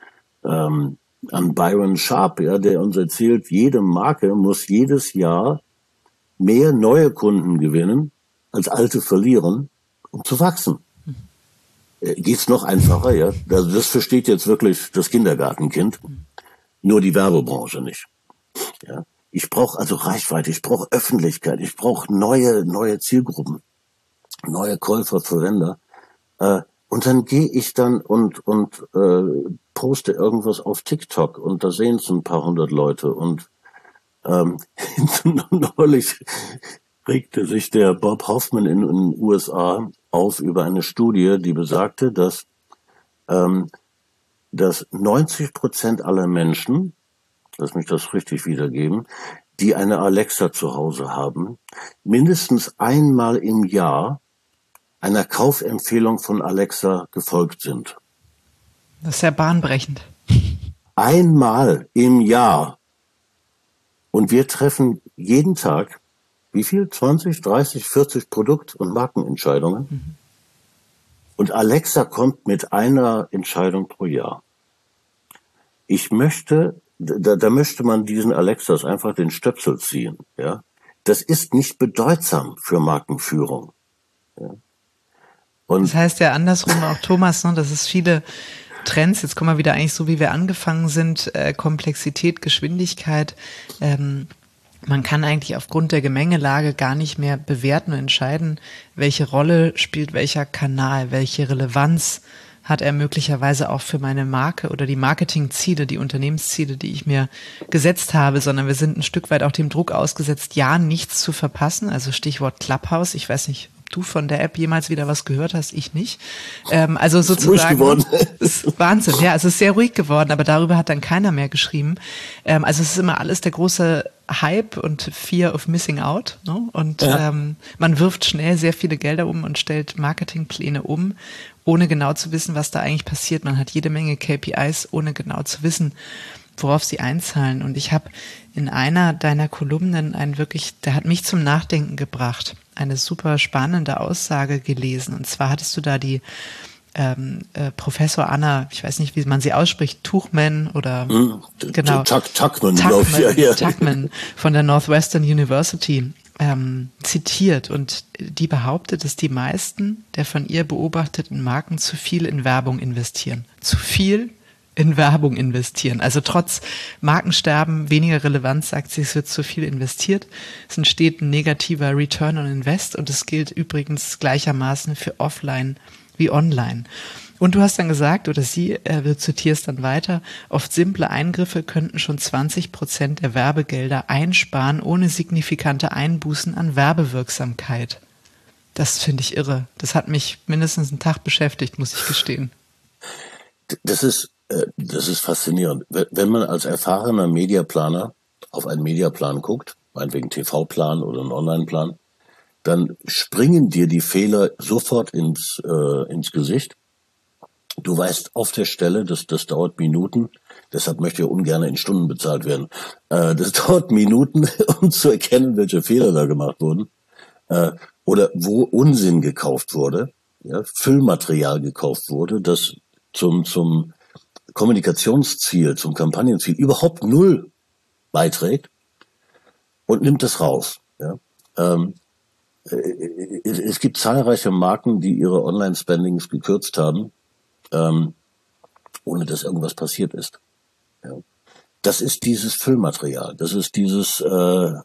an Byron Sharp, ja, der uns erzählt, jede Marke muss jedes Jahr mehr neue Kunden gewinnen, als alte verlieren, um zu wachsen. Geht's noch einfacher, ja. Also das versteht jetzt wirklich das Kindergartenkind, nur die Werbebranche nicht. Ja. Ich brauche also Reichweite, ich brauche Öffentlichkeit, ich brauche neue Zielgruppen, neue Käufer, Verwender. Und dann gehe ich dann und poste irgendwas auf TikTok und da sehen es ein paar hundert Leute und neulich regte sich der Bob Hoffman in den USA auf über eine Studie, die besagte, dass 90% aller Menschen, lass mich das richtig wiedergeben, die eine Alexa zu Hause haben, mindestens einmal im Jahr einer Kaufempfehlung von Alexa gefolgt sind. Das ist ja bahnbrechend. Einmal im Jahr. Und wir treffen jeden Tag, wie viel? 20, 30, 40 Produkt- und Markenentscheidungen. Und Alexa kommt mit einer Entscheidung pro Jahr. Ich möchte, da möchte man diesen Alexas einfach den Stöpsel ziehen, ja. Das ist nicht bedeutsam für Markenführung. Ja. Und das heißt ja andersrum auch, Thomas, ne, dass es viele Trends, jetzt kommen wir wieder eigentlich so, wie wir angefangen sind, Komplexität, Geschwindigkeit, man kann eigentlich aufgrund der Gemengelage gar nicht mehr bewerten und entscheiden, welche Rolle spielt welcher Kanal, welche Relevanz hat er möglicherweise auch für meine Marke oder die Marketingziele, die Unternehmensziele, die ich mir gesetzt habe, sondern wir sind ein Stück weit auch dem Druck ausgesetzt, ja, nichts zu verpassen, also Stichwort Clubhouse, ich weiß nicht, ob du von der App jemals wieder was gehört hast, ich nicht. Also sozusagen, ist Wahnsinn, ja, es ist sehr ruhig geworden, aber darüber hat dann keiner mehr geschrieben. Also es ist immer alles der große Hype und Fear of Missing Out, ne? Und man wirft schnell sehr viele Gelder um und stellt Marketingpläne um, ohne genau zu wissen, was da eigentlich passiert. Man hat jede Menge KPIs, ohne genau zu wissen, worauf sie einzahlen. Und ich habe in einer deiner Kolumnen der hat mich zum Nachdenken gebracht, eine super spannende Aussage gelesen. Und zwar hattest du da die Professor Anna, ich weiß nicht, wie man sie ausspricht, Tuchman oder genau. Tuchman, glaube ich. Ja. Tuchman von der Northwestern University zitiert, und die behauptet, dass die meisten der von ihr beobachteten Marken zu viel in Werbung investieren. Zu viel in Werbung investieren. Also trotz Markensterben, weniger Relevanz, sagt sie, es wird zu viel investiert. Es entsteht ein negativer Return on Invest, und das gilt übrigens gleichermaßen für Offline wie Online. Und du hast dann gesagt, oder du zitierst dann weiter, oft simple Eingriffe könnten schon 20% der Werbegelder einsparen, ohne signifikante Einbußen an Werbewirksamkeit. Das finde ich irre. Das hat mich mindestens einen Tag beschäftigt, muss ich gestehen. Das ist faszinierend. Wenn man als erfahrener Mediaplaner auf einen Mediaplan guckt, meinetwegen TV-Plan oder einen Online-Plan, dann springen dir die Fehler sofort ins Gesicht. Du weißt auf der Stelle, das dauert Minuten, deshalb möchte ich ungern in Stunden bezahlt werden. Das dauert Minuten, um zu erkennen, welche Fehler da gemacht wurden. Oder wo Unsinn gekauft wurde, ja, Füllmaterial gekauft wurde, das zum Kommunikationsziel, zum Kampagnenziel überhaupt null beiträgt, und nimmt es raus. Ja. Es gibt zahlreiche Marken, die ihre Online-Spendings gekürzt haben, ohne dass irgendwas passiert ist. Ja. Das ist dieses Füllmaterial, das ist dieser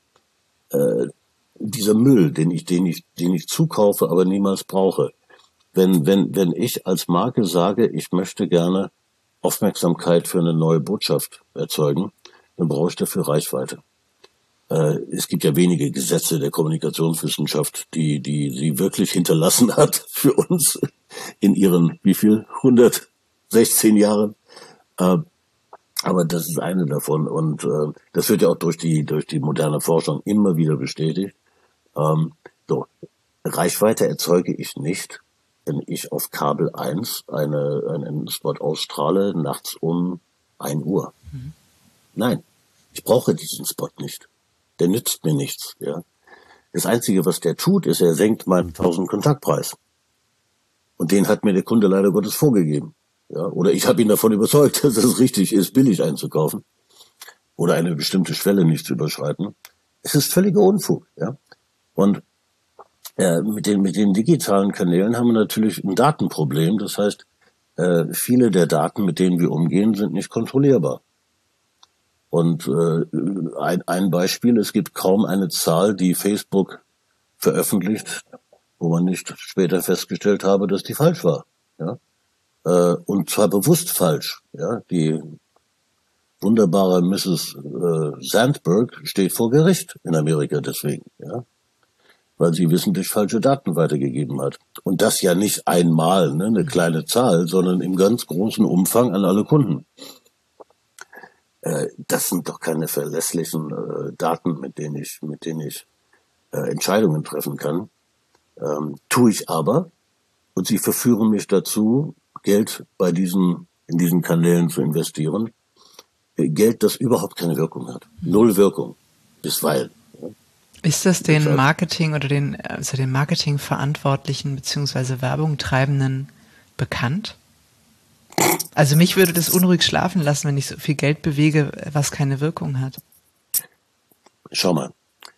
Müll, den ich zukaufe, aber niemals brauche. Wenn ich als Marke sage, ich möchte gerne Aufmerksamkeit für eine neue Botschaft erzeugen, dann brauche ich dafür Reichweite. Es gibt ja wenige Gesetze der Kommunikationswissenschaft, die sie wirklich hinterlassen hat für uns in ihren, 116 Jahren. Aber das ist eine davon, und das wird ja auch durch die moderne Forschung immer wieder bestätigt. Reichweite erzeuge ich nicht, wenn ich auf Kabel 1 einen Spot ausstrahle, nachts um 1 Uhr. Nein, ich brauche diesen Spot nicht. Der nützt mir nichts. Ja. Das Einzige, was der tut, ist, er senkt meinen 1000 Kontaktpreis. Und den hat mir der Kunde leider Gottes vorgegeben. Ja. Oder ich habe ihn davon überzeugt, dass es richtig ist, billig einzukaufen. Oder eine bestimmte Schwelle nicht zu überschreiten. Es ist völliger Unfug. Ja. Und mit den digitalen Kanälen haben wir natürlich ein Datenproblem. Das heißt, viele der Daten, mit denen wir umgehen, sind nicht kontrollierbar. Und ein Beispiel, es gibt kaum eine Zahl, die Facebook veröffentlicht, wo man nicht später festgestellt habe, dass die falsch war. Ja? Und zwar bewusst falsch. Ja? Die wunderbare Mrs. Sandberg steht vor Gericht in Amerika deswegen, ja? Weil sie wissentlich falsche Daten weitergegeben hat. Und das ja nicht einmal, ne, eine kleine Zahl, sondern im ganz großen Umfang an alle Kunden. Das sind doch keine verlässlichen Daten, mit denen ich Entscheidungen treffen kann. Tue ich aber, und sie verführen mich dazu, Geld in diesen Kanälen zu investieren. Geld, das überhaupt keine Wirkung hat. Null Wirkung. Bisweilen. Ja. Ist das den Marketing oder den Marketingverantwortlichen bzw. Werbung Treibenden bekannt? Also mich würde das unruhig schlafen lassen, wenn ich so viel Geld bewege, was keine Wirkung hat. Schau mal,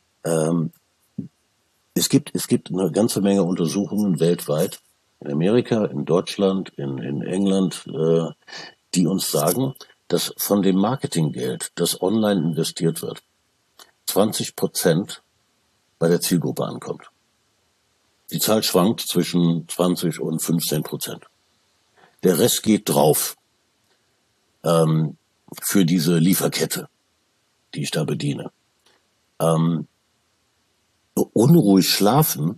es gibt eine ganze Menge Untersuchungen weltweit, in Amerika, in Deutschland, in England, die uns sagen, dass von dem Marketinggeld, das online investiert wird, 20% bei der Zielgruppe ankommt. Die Zahl schwankt zwischen 20 und 15%. Der Rest geht drauf für diese Lieferkette, die ich da bediene. Unruhig schlafen.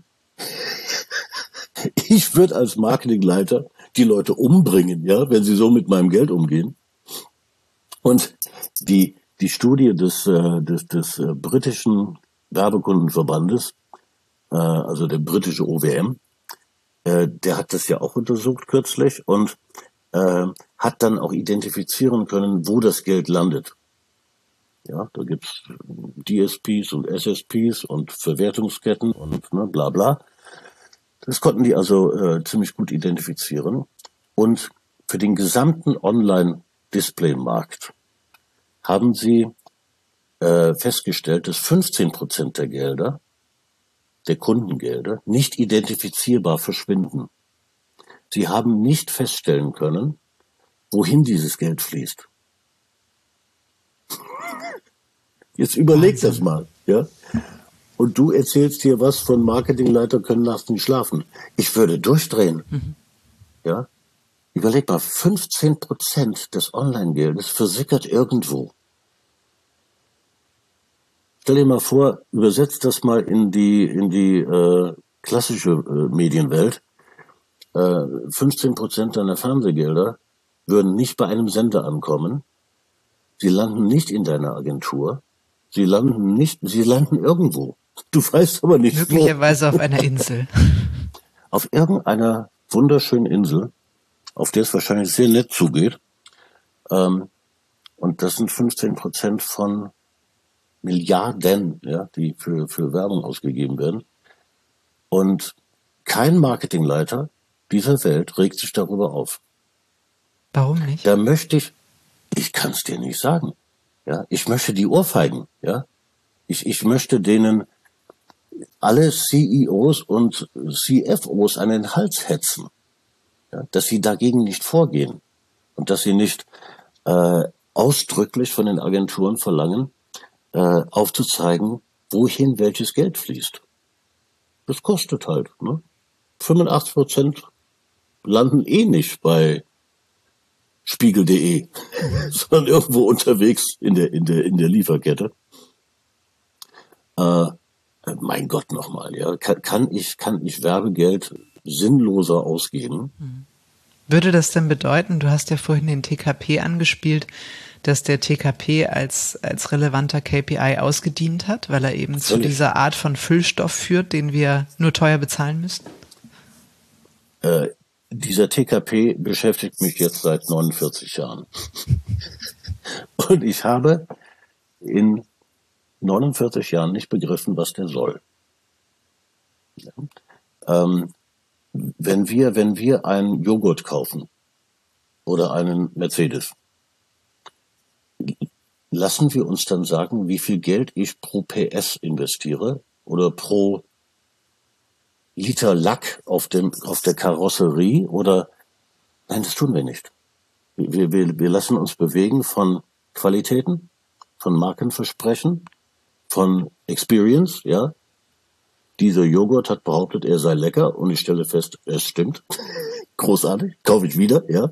Ich würde als Marketingleiter die Leute umbringen, ja, wenn sie so mit meinem Geld umgehen. Und die Studie des britischen Werbekundenverbandes, also der britische OWM, der hat das ja auch untersucht kürzlich und hat dann auch identifizieren können, wo das Geld landet. Ja, da gibt's DSPs und SSPs und Verwertungsketten und bla bla. Das konnten die also ziemlich gut identifizieren. Und für den gesamten Online-Display-Markt haben sie festgestellt, dass 15% der Gelder, der Kundengelder, nicht identifizierbar verschwinden. Sie haben nicht feststellen können, wohin dieses Geld fließt. Jetzt überleg das mal, ja. Und du erzählst hier was von Marketingleiter können nachts nicht schlafen. Ich würde durchdrehen, ja. Überleg mal, 15% des Online-Geldes versickert irgendwo. Stell dir mal vor, übersetzt das mal in die klassische Medienwelt. 15% deiner Fernsehgelder würden nicht bei einem Sender ankommen. Sie landen nicht in deiner Agentur. Sie landen irgendwo. Du weißt aber nicht Möglicherweise auf einer Insel. Auf irgendeiner wunderschönen Insel, auf der es wahrscheinlich sehr nett zugeht. Und das sind 15% von Milliarden, ja, die für Werbung ausgegeben werden. Und kein Marketingleiter dieser Welt regt sich darüber auf. Warum nicht? Da möchte ich kann es dir nicht sagen. Ja, ich möchte die ohrfeigen, ja. Ich möchte denen alle CEOs und CFOs an den Hals hetzen, ja, dass sie dagegen nicht vorgehen und dass sie nicht ausdrücklich von den Agenturen verlangen, aufzuzeigen, wohin welches Geld fließt. Das kostet halt, ne? 85% landen nicht bei Spiegel.de, sondern irgendwo unterwegs in der Lieferkette. Mein Gott nochmal, ja, kann ich Werbegeld sinnloser ausgeben? Würde das denn bedeuten, du hast ja vorhin den TKP angespielt, dass der TKP als relevanter KPI ausgedient hat, weil er eben zu dieser Art von Füllstoff führt, den wir nur teuer bezahlen müssten? Dieser TKP beschäftigt mich jetzt seit 49 Jahren. Und ich habe in 49 Jahren nicht begriffen, was der soll. Ja. Wenn wir einen Joghurt kaufen oder einen Mercedes, lassen wir uns dann sagen, wie viel Geld ich pro PS investiere oder pro Liter Lack auf der Karosserie oder, nein, das tun wir nicht. Wir lassen uns bewegen von Qualitäten, von Markenversprechen, von Experience, ja. Dieser Joghurt hat behauptet, er sei lecker und ich stelle fest, es stimmt. Großartig, kaufe ich wieder, ja.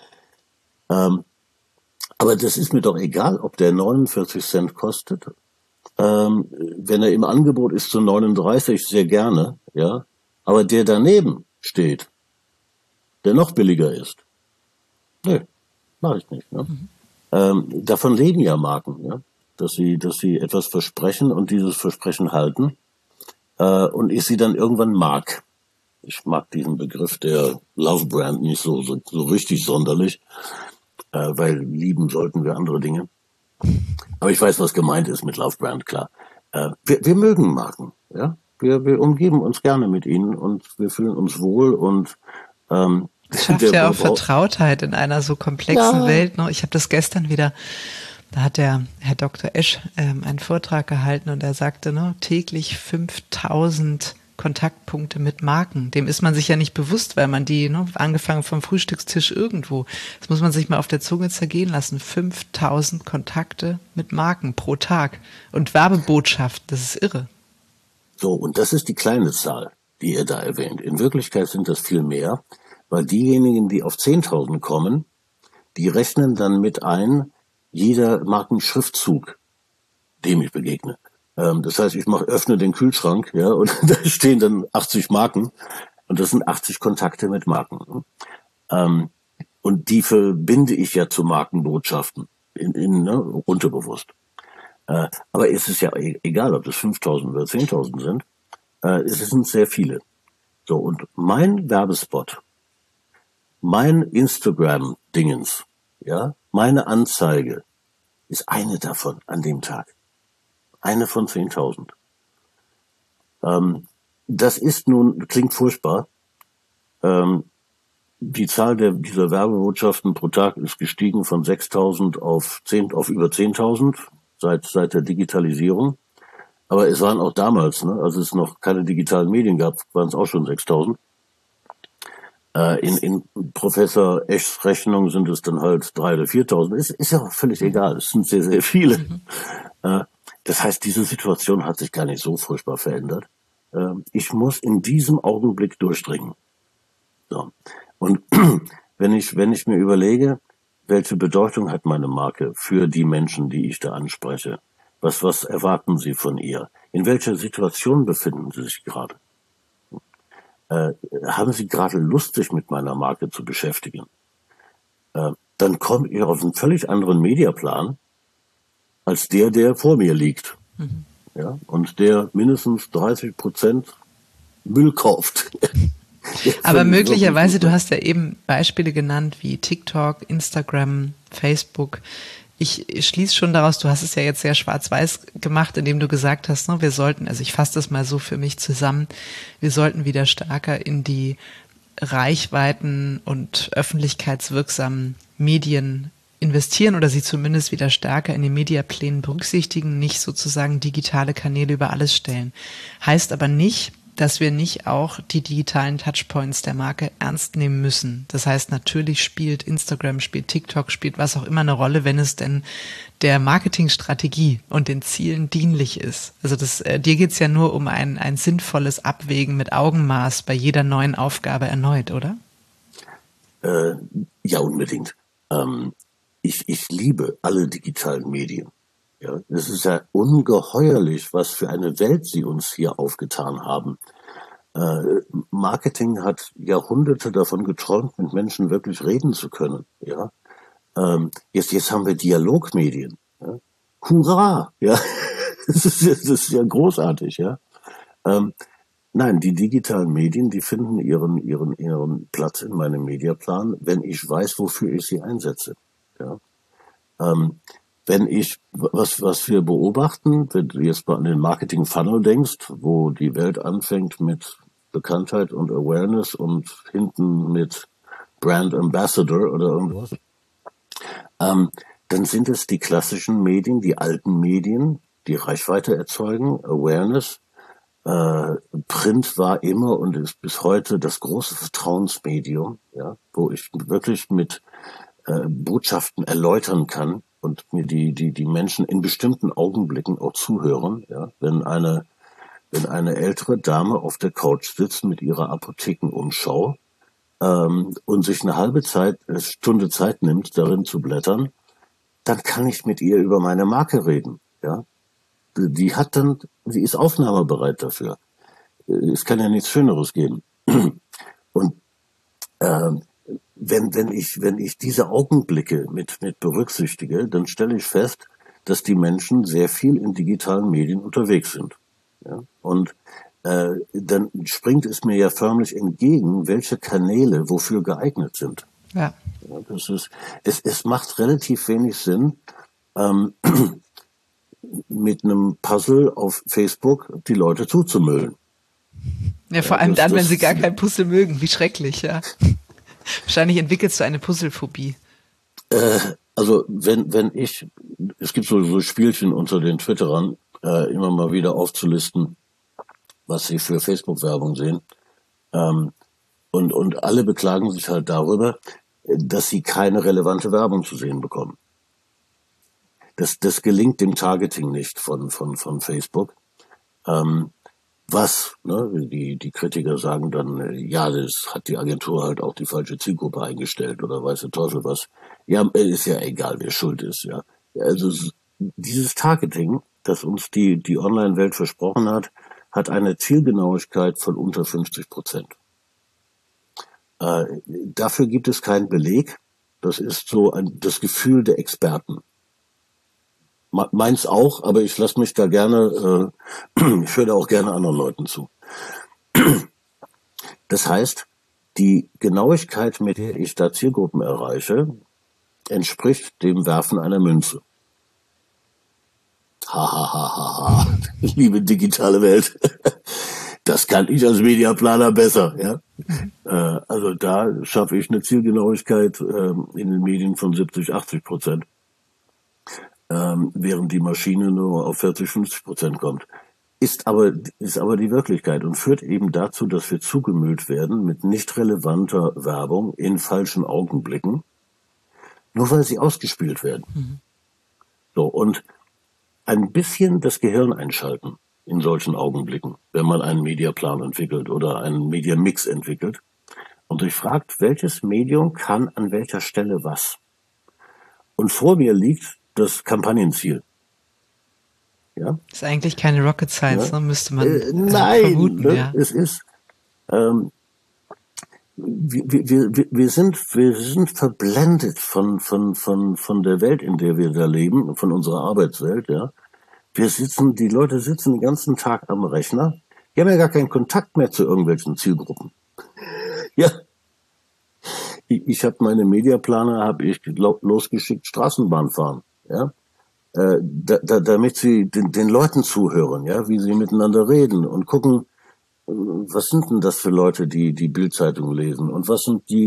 Aber das ist mir doch egal, ob der 49 Cent kostet. Wenn er im Angebot ist zu 39, sehr gerne, ja. Aber der daneben steht, der noch billiger ist, nee, mache ich nicht. Ne? Davon leben ja Marken, ja, dass sie etwas versprechen und dieses Versprechen halten und ich sie dann irgendwann mag. Ich mag diesen Begriff der Love Brand nicht so richtig sonderlich, weil lieben sollten wir andere Dinge. Aber ich weiß, was gemeint ist mit Love Brand, klar. Wir mögen Marken, ja. Wir umgeben uns gerne mit ihnen und wir fühlen uns wohl und es schafft ja auch Vertrautheit in einer so komplexen Welt. Ne? Ich habe das gestern wieder, da hat der Herr Dr. Esch einen Vortrag gehalten und er sagte, ne, täglich 5000 Kontaktpunkte mit Marken. Dem ist man sich ja nicht bewusst, weil man die, ne, angefangen vom Frühstückstisch irgendwo, das muss man sich mal auf der Zunge zergehen lassen, 5000 Kontakte mit Marken pro Tag und Werbebotschaften, das ist irre. So, und das ist die kleine Zahl, die ihr da erwähnt. In Wirklichkeit sind das viel mehr, weil diejenigen, die auf 10.000 kommen, die rechnen dann mit ein, jeder Markenschriftzug, dem ich begegne. Das heißt, ich öffne den Kühlschrank, ja, und da stehen dann 80 Marken und das sind 80 Kontakte mit Marken. Und die verbinde ich ja zu Markenbotschaften, unterbewusst. Aber es ist ja egal, ob das 5.000 oder 10.000 sind, es sind sehr viele. So, und mein Werbespot, mein Instagram-Dingens, ja, meine Anzeige ist eine davon an dem Tag. Eine von 10.000. Das ist nun, klingt furchtbar. Die Zahl dieser Werbebotschaften pro Tag ist gestiegen von 6.000 auf über 10.000 seit der Digitalisierung. Aber es waren auch damals, ne, als es noch keine digitalen Medien gab, waren es auch schon 6.000. In Professor Eschs Rechnung sind es dann halt 3.000 oder 4.000. Ist ja auch völlig egal. Es sind sehr, sehr viele. Das heißt, diese Situation hat sich gar nicht so furchtbar verändert. Ich muss in diesem Augenblick durchdringen. So. Und wenn ich mir überlege, welche Bedeutung hat meine Marke für die Menschen, die ich da anspreche? Was erwarten sie von ihr? In welcher Situation befinden sie sich gerade? Haben sie gerade Lust, sich mit meiner Marke zu beschäftigen? Dann kommt ihr auf einen völlig anderen Mediaplan als der vor mir liegt. Mhm. Ja, und der mindestens 30% Müll kauft. Aber möglicherweise, du hast ja eben Beispiele genannt wie TikTok, Instagram, Facebook. Ich schließe schon daraus, du hast es ja jetzt sehr schwarz-weiß gemacht, indem du gesagt hast, ne, wir sollten, also ich fasse das mal so für mich zusammen, wir sollten wieder stärker in die Reichweiten und öffentlichkeitswirksamen Medien investieren oder sie zumindest wieder stärker in den Mediaplänen berücksichtigen, nicht sozusagen digitale Kanäle über alles stellen. Heißt aber nicht, dass wir nicht auch die digitalen Touchpoints der Marke ernst nehmen müssen. Das heißt, natürlich spielt Instagram, spielt TikTok, spielt was auch immer eine Rolle, wenn es denn der Marketingstrategie und den Zielen dienlich ist. Also dir geht's ja nur um ein sinnvolles Abwägen mit Augenmaß bei jeder neuen Aufgabe erneut, oder? Ja, unbedingt. Ich liebe alle digitalen Medien. Ja, es ist ja ungeheuerlich, was für eine Welt sie uns hier aufgetan haben. Marketing hat Jahrhunderte davon geträumt, mit Menschen wirklich reden zu können. Ja, jetzt haben wir Dialogmedien. Ja? Hurra! Ja, das ist ja großartig. Ja, nein, die digitalen Medien, die finden ihren Platz in meinem Mediaplan, wenn ich weiß, wofür ich sie einsetze. Ja. Wenn ich, was wir beobachten, wenn du jetzt mal an den Marketing-Funnel denkst, wo die Welt anfängt mit Bekanntheit und Awareness und hinten mit Brand Ambassador oder irgendwas, dann sind es die klassischen Medien, die alten Medien, die Reichweite erzeugen, Awareness. Print war immer und ist bis heute das große Vertrauensmedium, ja, wo ich wirklich mit Botschaften erläutern kann und mir die Menschen in bestimmten Augenblicken auch zuhören. Ja, wenn eine ältere Dame auf der Couch sitzt mit ihrer Apothekenumschau und sich eine Stunde Zeit nimmt, darin zu blättern, dann kann ich mit ihr über meine Marke reden. Ja, sie ist aufnahmebereit dafür. Es kann ja nichts Schöneres geben. Und wenn ich diese Augenblicke mit berücksichtige, dann stelle ich fest, dass die Menschen sehr viel in digitalen Medien unterwegs sind. Ja? Und dann springt es mir ja förmlich entgegen, welche Kanäle wofür geeignet sind. Ja. Ja, es macht relativ wenig Sinn, mit einem Puzzle auf Facebook die Leute zuzumüllen. Ja, vor allem dann, wenn sie gar kein Puzzle mögen. Wie schrecklich, ja. Wahrscheinlich entwickelst du eine Puzzlephobie. Also es gibt so Spielchen unter den Twitterern, immer mal wieder aufzulisten, was sie für Facebook-Werbung sehen. Und alle beklagen sich halt darüber, dass sie keine relevante Werbung zu sehen bekommen. Das gelingt dem Targeting nicht von Facebook. Die Kritiker sagen dann, ja, das hat die Agentur halt auch die falsche Zielgruppe eingestellt oder weiß der Teufel was. Ja, ist ja egal, wer schuld ist, ja. Also dieses Targeting, das uns die Online-Welt versprochen hat eine Zielgenauigkeit von unter 50%. Dafür gibt es keinen Beleg. Das ist so das Gefühl der Experten. Meins auch, aber ich lasse mich da gerne, ich höre da auch gerne anderen Leuten zu. Das heißt, die Genauigkeit, mit der ich da Zielgruppen erreiche, entspricht dem Werfen einer Münze. Ha, liebe digitale Welt. Das kann ich als Mediaplaner besser, ja. Also da schaffe ich eine Zielgenauigkeit in den Medien von 70-80%. Während die Maschine nur auf 40-50% kommt. Ist aber die Wirklichkeit und führt eben dazu, dass wir zugemüllt werden mit nicht relevanter Werbung in falschen Augenblicken, nur weil sie ausgespielt werden. Mhm. So, und ein bisschen das Gehirn einschalten in solchen Augenblicken, wenn man einen Mediaplan entwickelt oder einen Media-Mix entwickelt und sich fragt, welches Medium kann an welcher Stelle was. Und vor mir liegt das Kampagnenziel. Ja? Ist eigentlich keine Rocket Science, ja? Ne? Müsste man nein, vermuten. Ne? Ja. Es ist, wir sind verblendet von der Welt, in der wir da leben, von unserer Arbeitswelt, ja. Die Leute sitzen den ganzen Tag am Rechner, die haben ja gar keinen Kontakt mehr zu irgendwelchen Zielgruppen. Ja. Ich habe meine Mediaplaner losgeschickt, Straßenbahn fahren, ja, damit sie den Leuten zuhören, ja, wie sie miteinander reden und gucken, was sind denn das für Leute, die Bild-Zeitung lesen und was sind die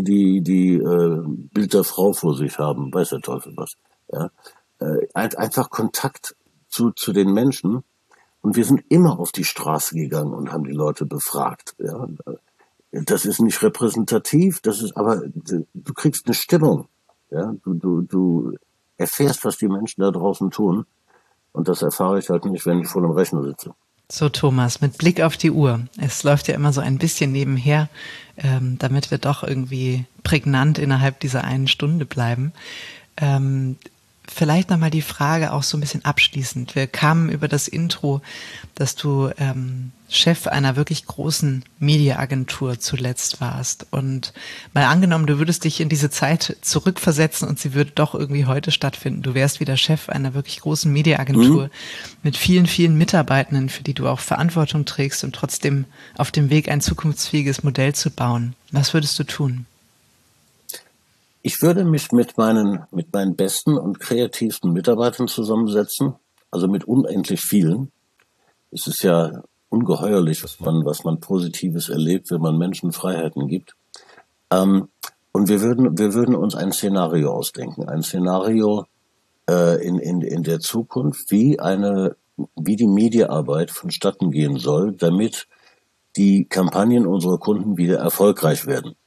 Bild der Frau vor sich haben, weiß der Teufel was, ja, einfach Kontakt zu den Menschen und wir sind immer auf die Straße gegangen und haben die Leute befragt, ja. Das ist nicht repräsentativ, aber du kriegst eine Stimmung. Ja? Du erfährst, was die Menschen da draußen tun. Und das erfahre ich halt nicht, wenn ich vor dem Rechner sitze. So, Thomas, mit Blick auf die Uhr. Es läuft ja immer so ein bisschen nebenher, damit wir doch irgendwie prägnant innerhalb dieser einen Stunde bleiben. Vielleicht nochmal die Frage auch so ein bisschen abschließend. Wir kamen über das Intro, dass du Chef einer wirklich großen Mediaagentur zuletzt warst. Und mal angenommen, du würdest dich in diese Zeit zurückversetzen und sie würde doch irgendwie heute stattfinden. Du wärst wieder Chef einer wirklich großen Mediaagentur mit vielen, vielen Mitarbeitenden, für die du auch Verantwortung trägst und trotzdem auf dem Weg, ein zukunftsfähiges Modell zu bauen. Was würdest du tun? Ich würde mich mit meinen besten und kreativsten Mitarbeitern zusammensetzen, also mit unendlich vielen. Es ist ja ungeheuerlich, was man Positives erlebt, wenn man Menschen Freiheiten gibt. Und wir würden uns ein Szenario ausdenken, ein Szenario in der Zukunft, wie die Mediaarbeit vonstatten gehen soll, damit die Kampagnen unserer Kunden wieder erfolgreich werden.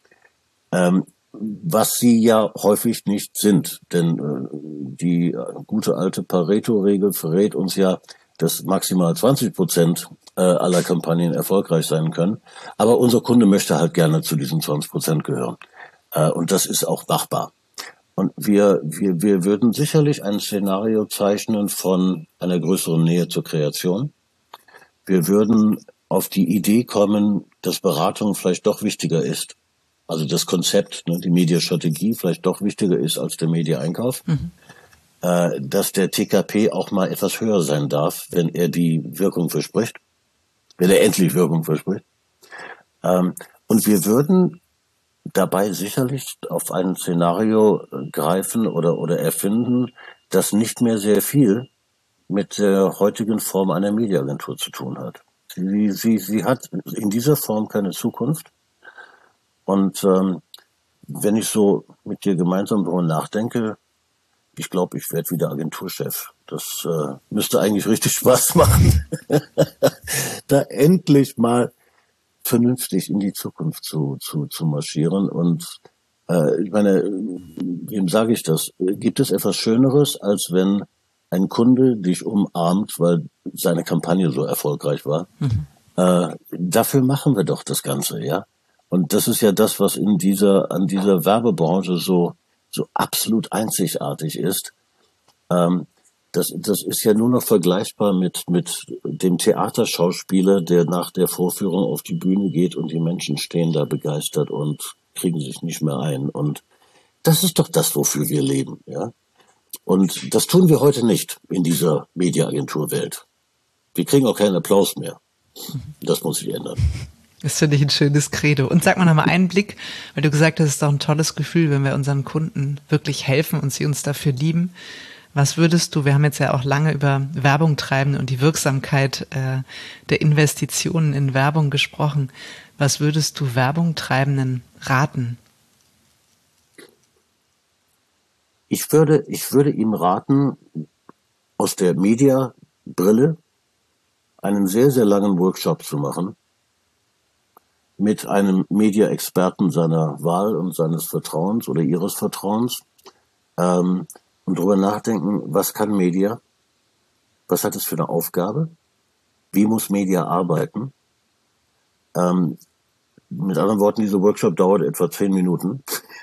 Was sie ja häufig nicht sind, denn die gute alte Pareto-Regel verrät uns ja, dass maximal 20% aller Kampagnen erfolgreich sein können. Aber unser Kunde möchte halt gerne zu diesen 20% gehören. Und das ist auch machbar. Und wir würden sicherlich ein Szenario zeichnen von einer größeren Nähe zur Kreation. Wir würden auf die Idee kommen, dass Beratung vielleicht doch wichtiger ist. Also das Konzept, die Mediastrategie vielleicht doch wichtiger ist als der Mediaeinkauf. Dass der TKP auch mal etwas höher sein darf, wenn er die Wirkung verspricht. Wenn er endlich Wirkung verspricht. Und wir würden dabei sicherlich auf ein Szenario greifen oder erfinden, das nicht mehr sehr viel mit der heutigen Form einer Mediaagentur zu tun hat. Sie hat in dieser Form keine Zukunft. Und wenn ich so mit dir gemeinsam darüber nachdenke, ich glaube, ich werde wieder Agenturchef. Das müsste eigentlich richtig Spaß machen, da endlich mal vernünftig in die Zukunft zu marschieren. Und ich meine, wem sage ich das? Gibt es etwas Schöneres, als wenn ein Kunde dich umarmt, weil seine Kampagne so erfolgreich war? Dafür machen wir doch das Ganze, ja. Und das ist ja das, was an dieser Werbebranche so absolut einzigartig ist. Das ist ja nur noch vergleichbar mit dem Theaterschauspieler, der nach der Vorführung auf die Bühne geht und die Menschen stehen da begeistert und kriegen sich nicht mehr ein. Und das ist doch das, wofür wir leben, ja. Und das tun wir heute nicht in dieser Mediaagenturwelt. Wir kriegen auch keinen Applaus mehr. Das muss sich ändern. Das finde ich ein schönes Credo. Und sag mal nochmal einen Blick, weil du gesagt hast, es ist doch ein tolles Gefühl, wenn wir unseren Kunden wirklich helfen und sie uns dafür lieben. Was würdest du, wir haben jetzt ja auch lange über Werbung treiben und die Wirksamkeit der Investitionen in Werbung gesprochen. Was würdest du Werbung Treibenden raten? Ich würde ihm raten, aus der Media-Brille einen sehr, sehr langen Workshop zu machen, mit einem Media-Experten seiner Wahl und seines Vertrauens oder ihres Vertrauens, und darüber nachdenken, was kann Media? Was hat es für eine Aufgabe? Wie muss Media arbeiten? Mit anderen Worten, dieser Workshop dauert etwa 10 Minuten,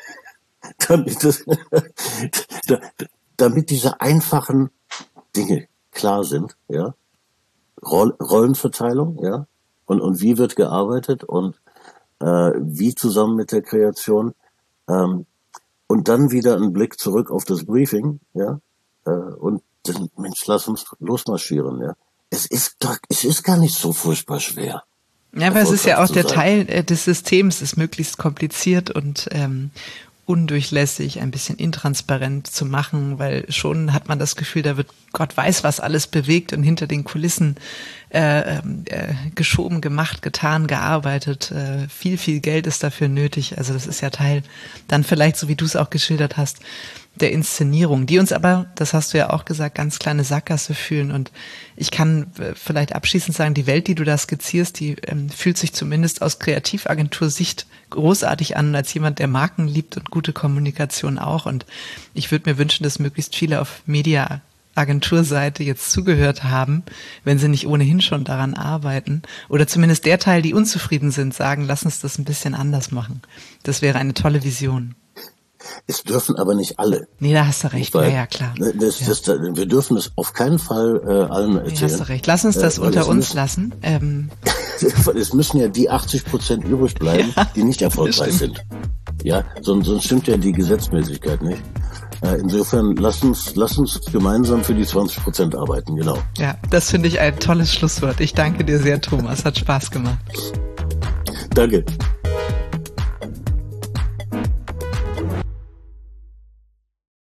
damit diese einfachen Dinge klar sind, ja? Rollenverteilung, ja? Und wie wird gearbeitet und wie zusammen mit der Kreation, und dann wieder ein Blick zurück auf das Briefing, ja, und dann, Mensch, lass uns losmarschieren, ja. Es ist gar nicht so furchtbar schwer. Ja, aber es ist ja auch der Teil des Systems, ist möglichst kompliziert und undurchlässig, ein bisschen intransparent zu machen, weil schon hat man das Gefühl, da wird Gott weiß was alles bewegt und hinter den Kulissen geschoben, gemacht, getan, gearbeitet. Viel, viel Geld ist dafür nötig. Also das ist ja Teil dann vielleicht, so wie du es auch geschildert hast, der Inszenierung, die uns aber, das hast du ja auch gesagt, ganz kleine Sackgasse fühlen. Und ich kann vielleicht abschließend sagen, die Welt, die du da skizzierst, die fühlt sich zumindest aus Kreativagentur-Sicht großartig an, als jemand, der Marken liebt und gute Kommunikation auch. Und ich würde mir wünschen, dass möglichst viele auf Media-Agenturseite jetzt zugehört haben, wenn sie nicht ohnehin schon daran arbeiten. Oder zumindest der Teil, die unzufrieden sind, sagen, lass uns das ein bisschen anders machen. Das wäre eine tolle Vision. Es dürfen aber nicht alle. Nee, da hast du recht. Weil, ja, klar. Wir dürfen es auf keinen Fall allen erzählen. Nee, hast du recht. Lass uns das unter uns lassen. Es müssen ja die 80% übrig bleiben, die nicht erfolgreich sind. Ja, sonst stimmt ja die Gesetzmäßigkeit nicht. Insofern lass uns gemeinsam für die 20% arbeiten, genau. Ja, das finde ich ein tolles Schlusswort. Ich danke dir sehr, Thomas. Hat Spaß gemacht. Danke.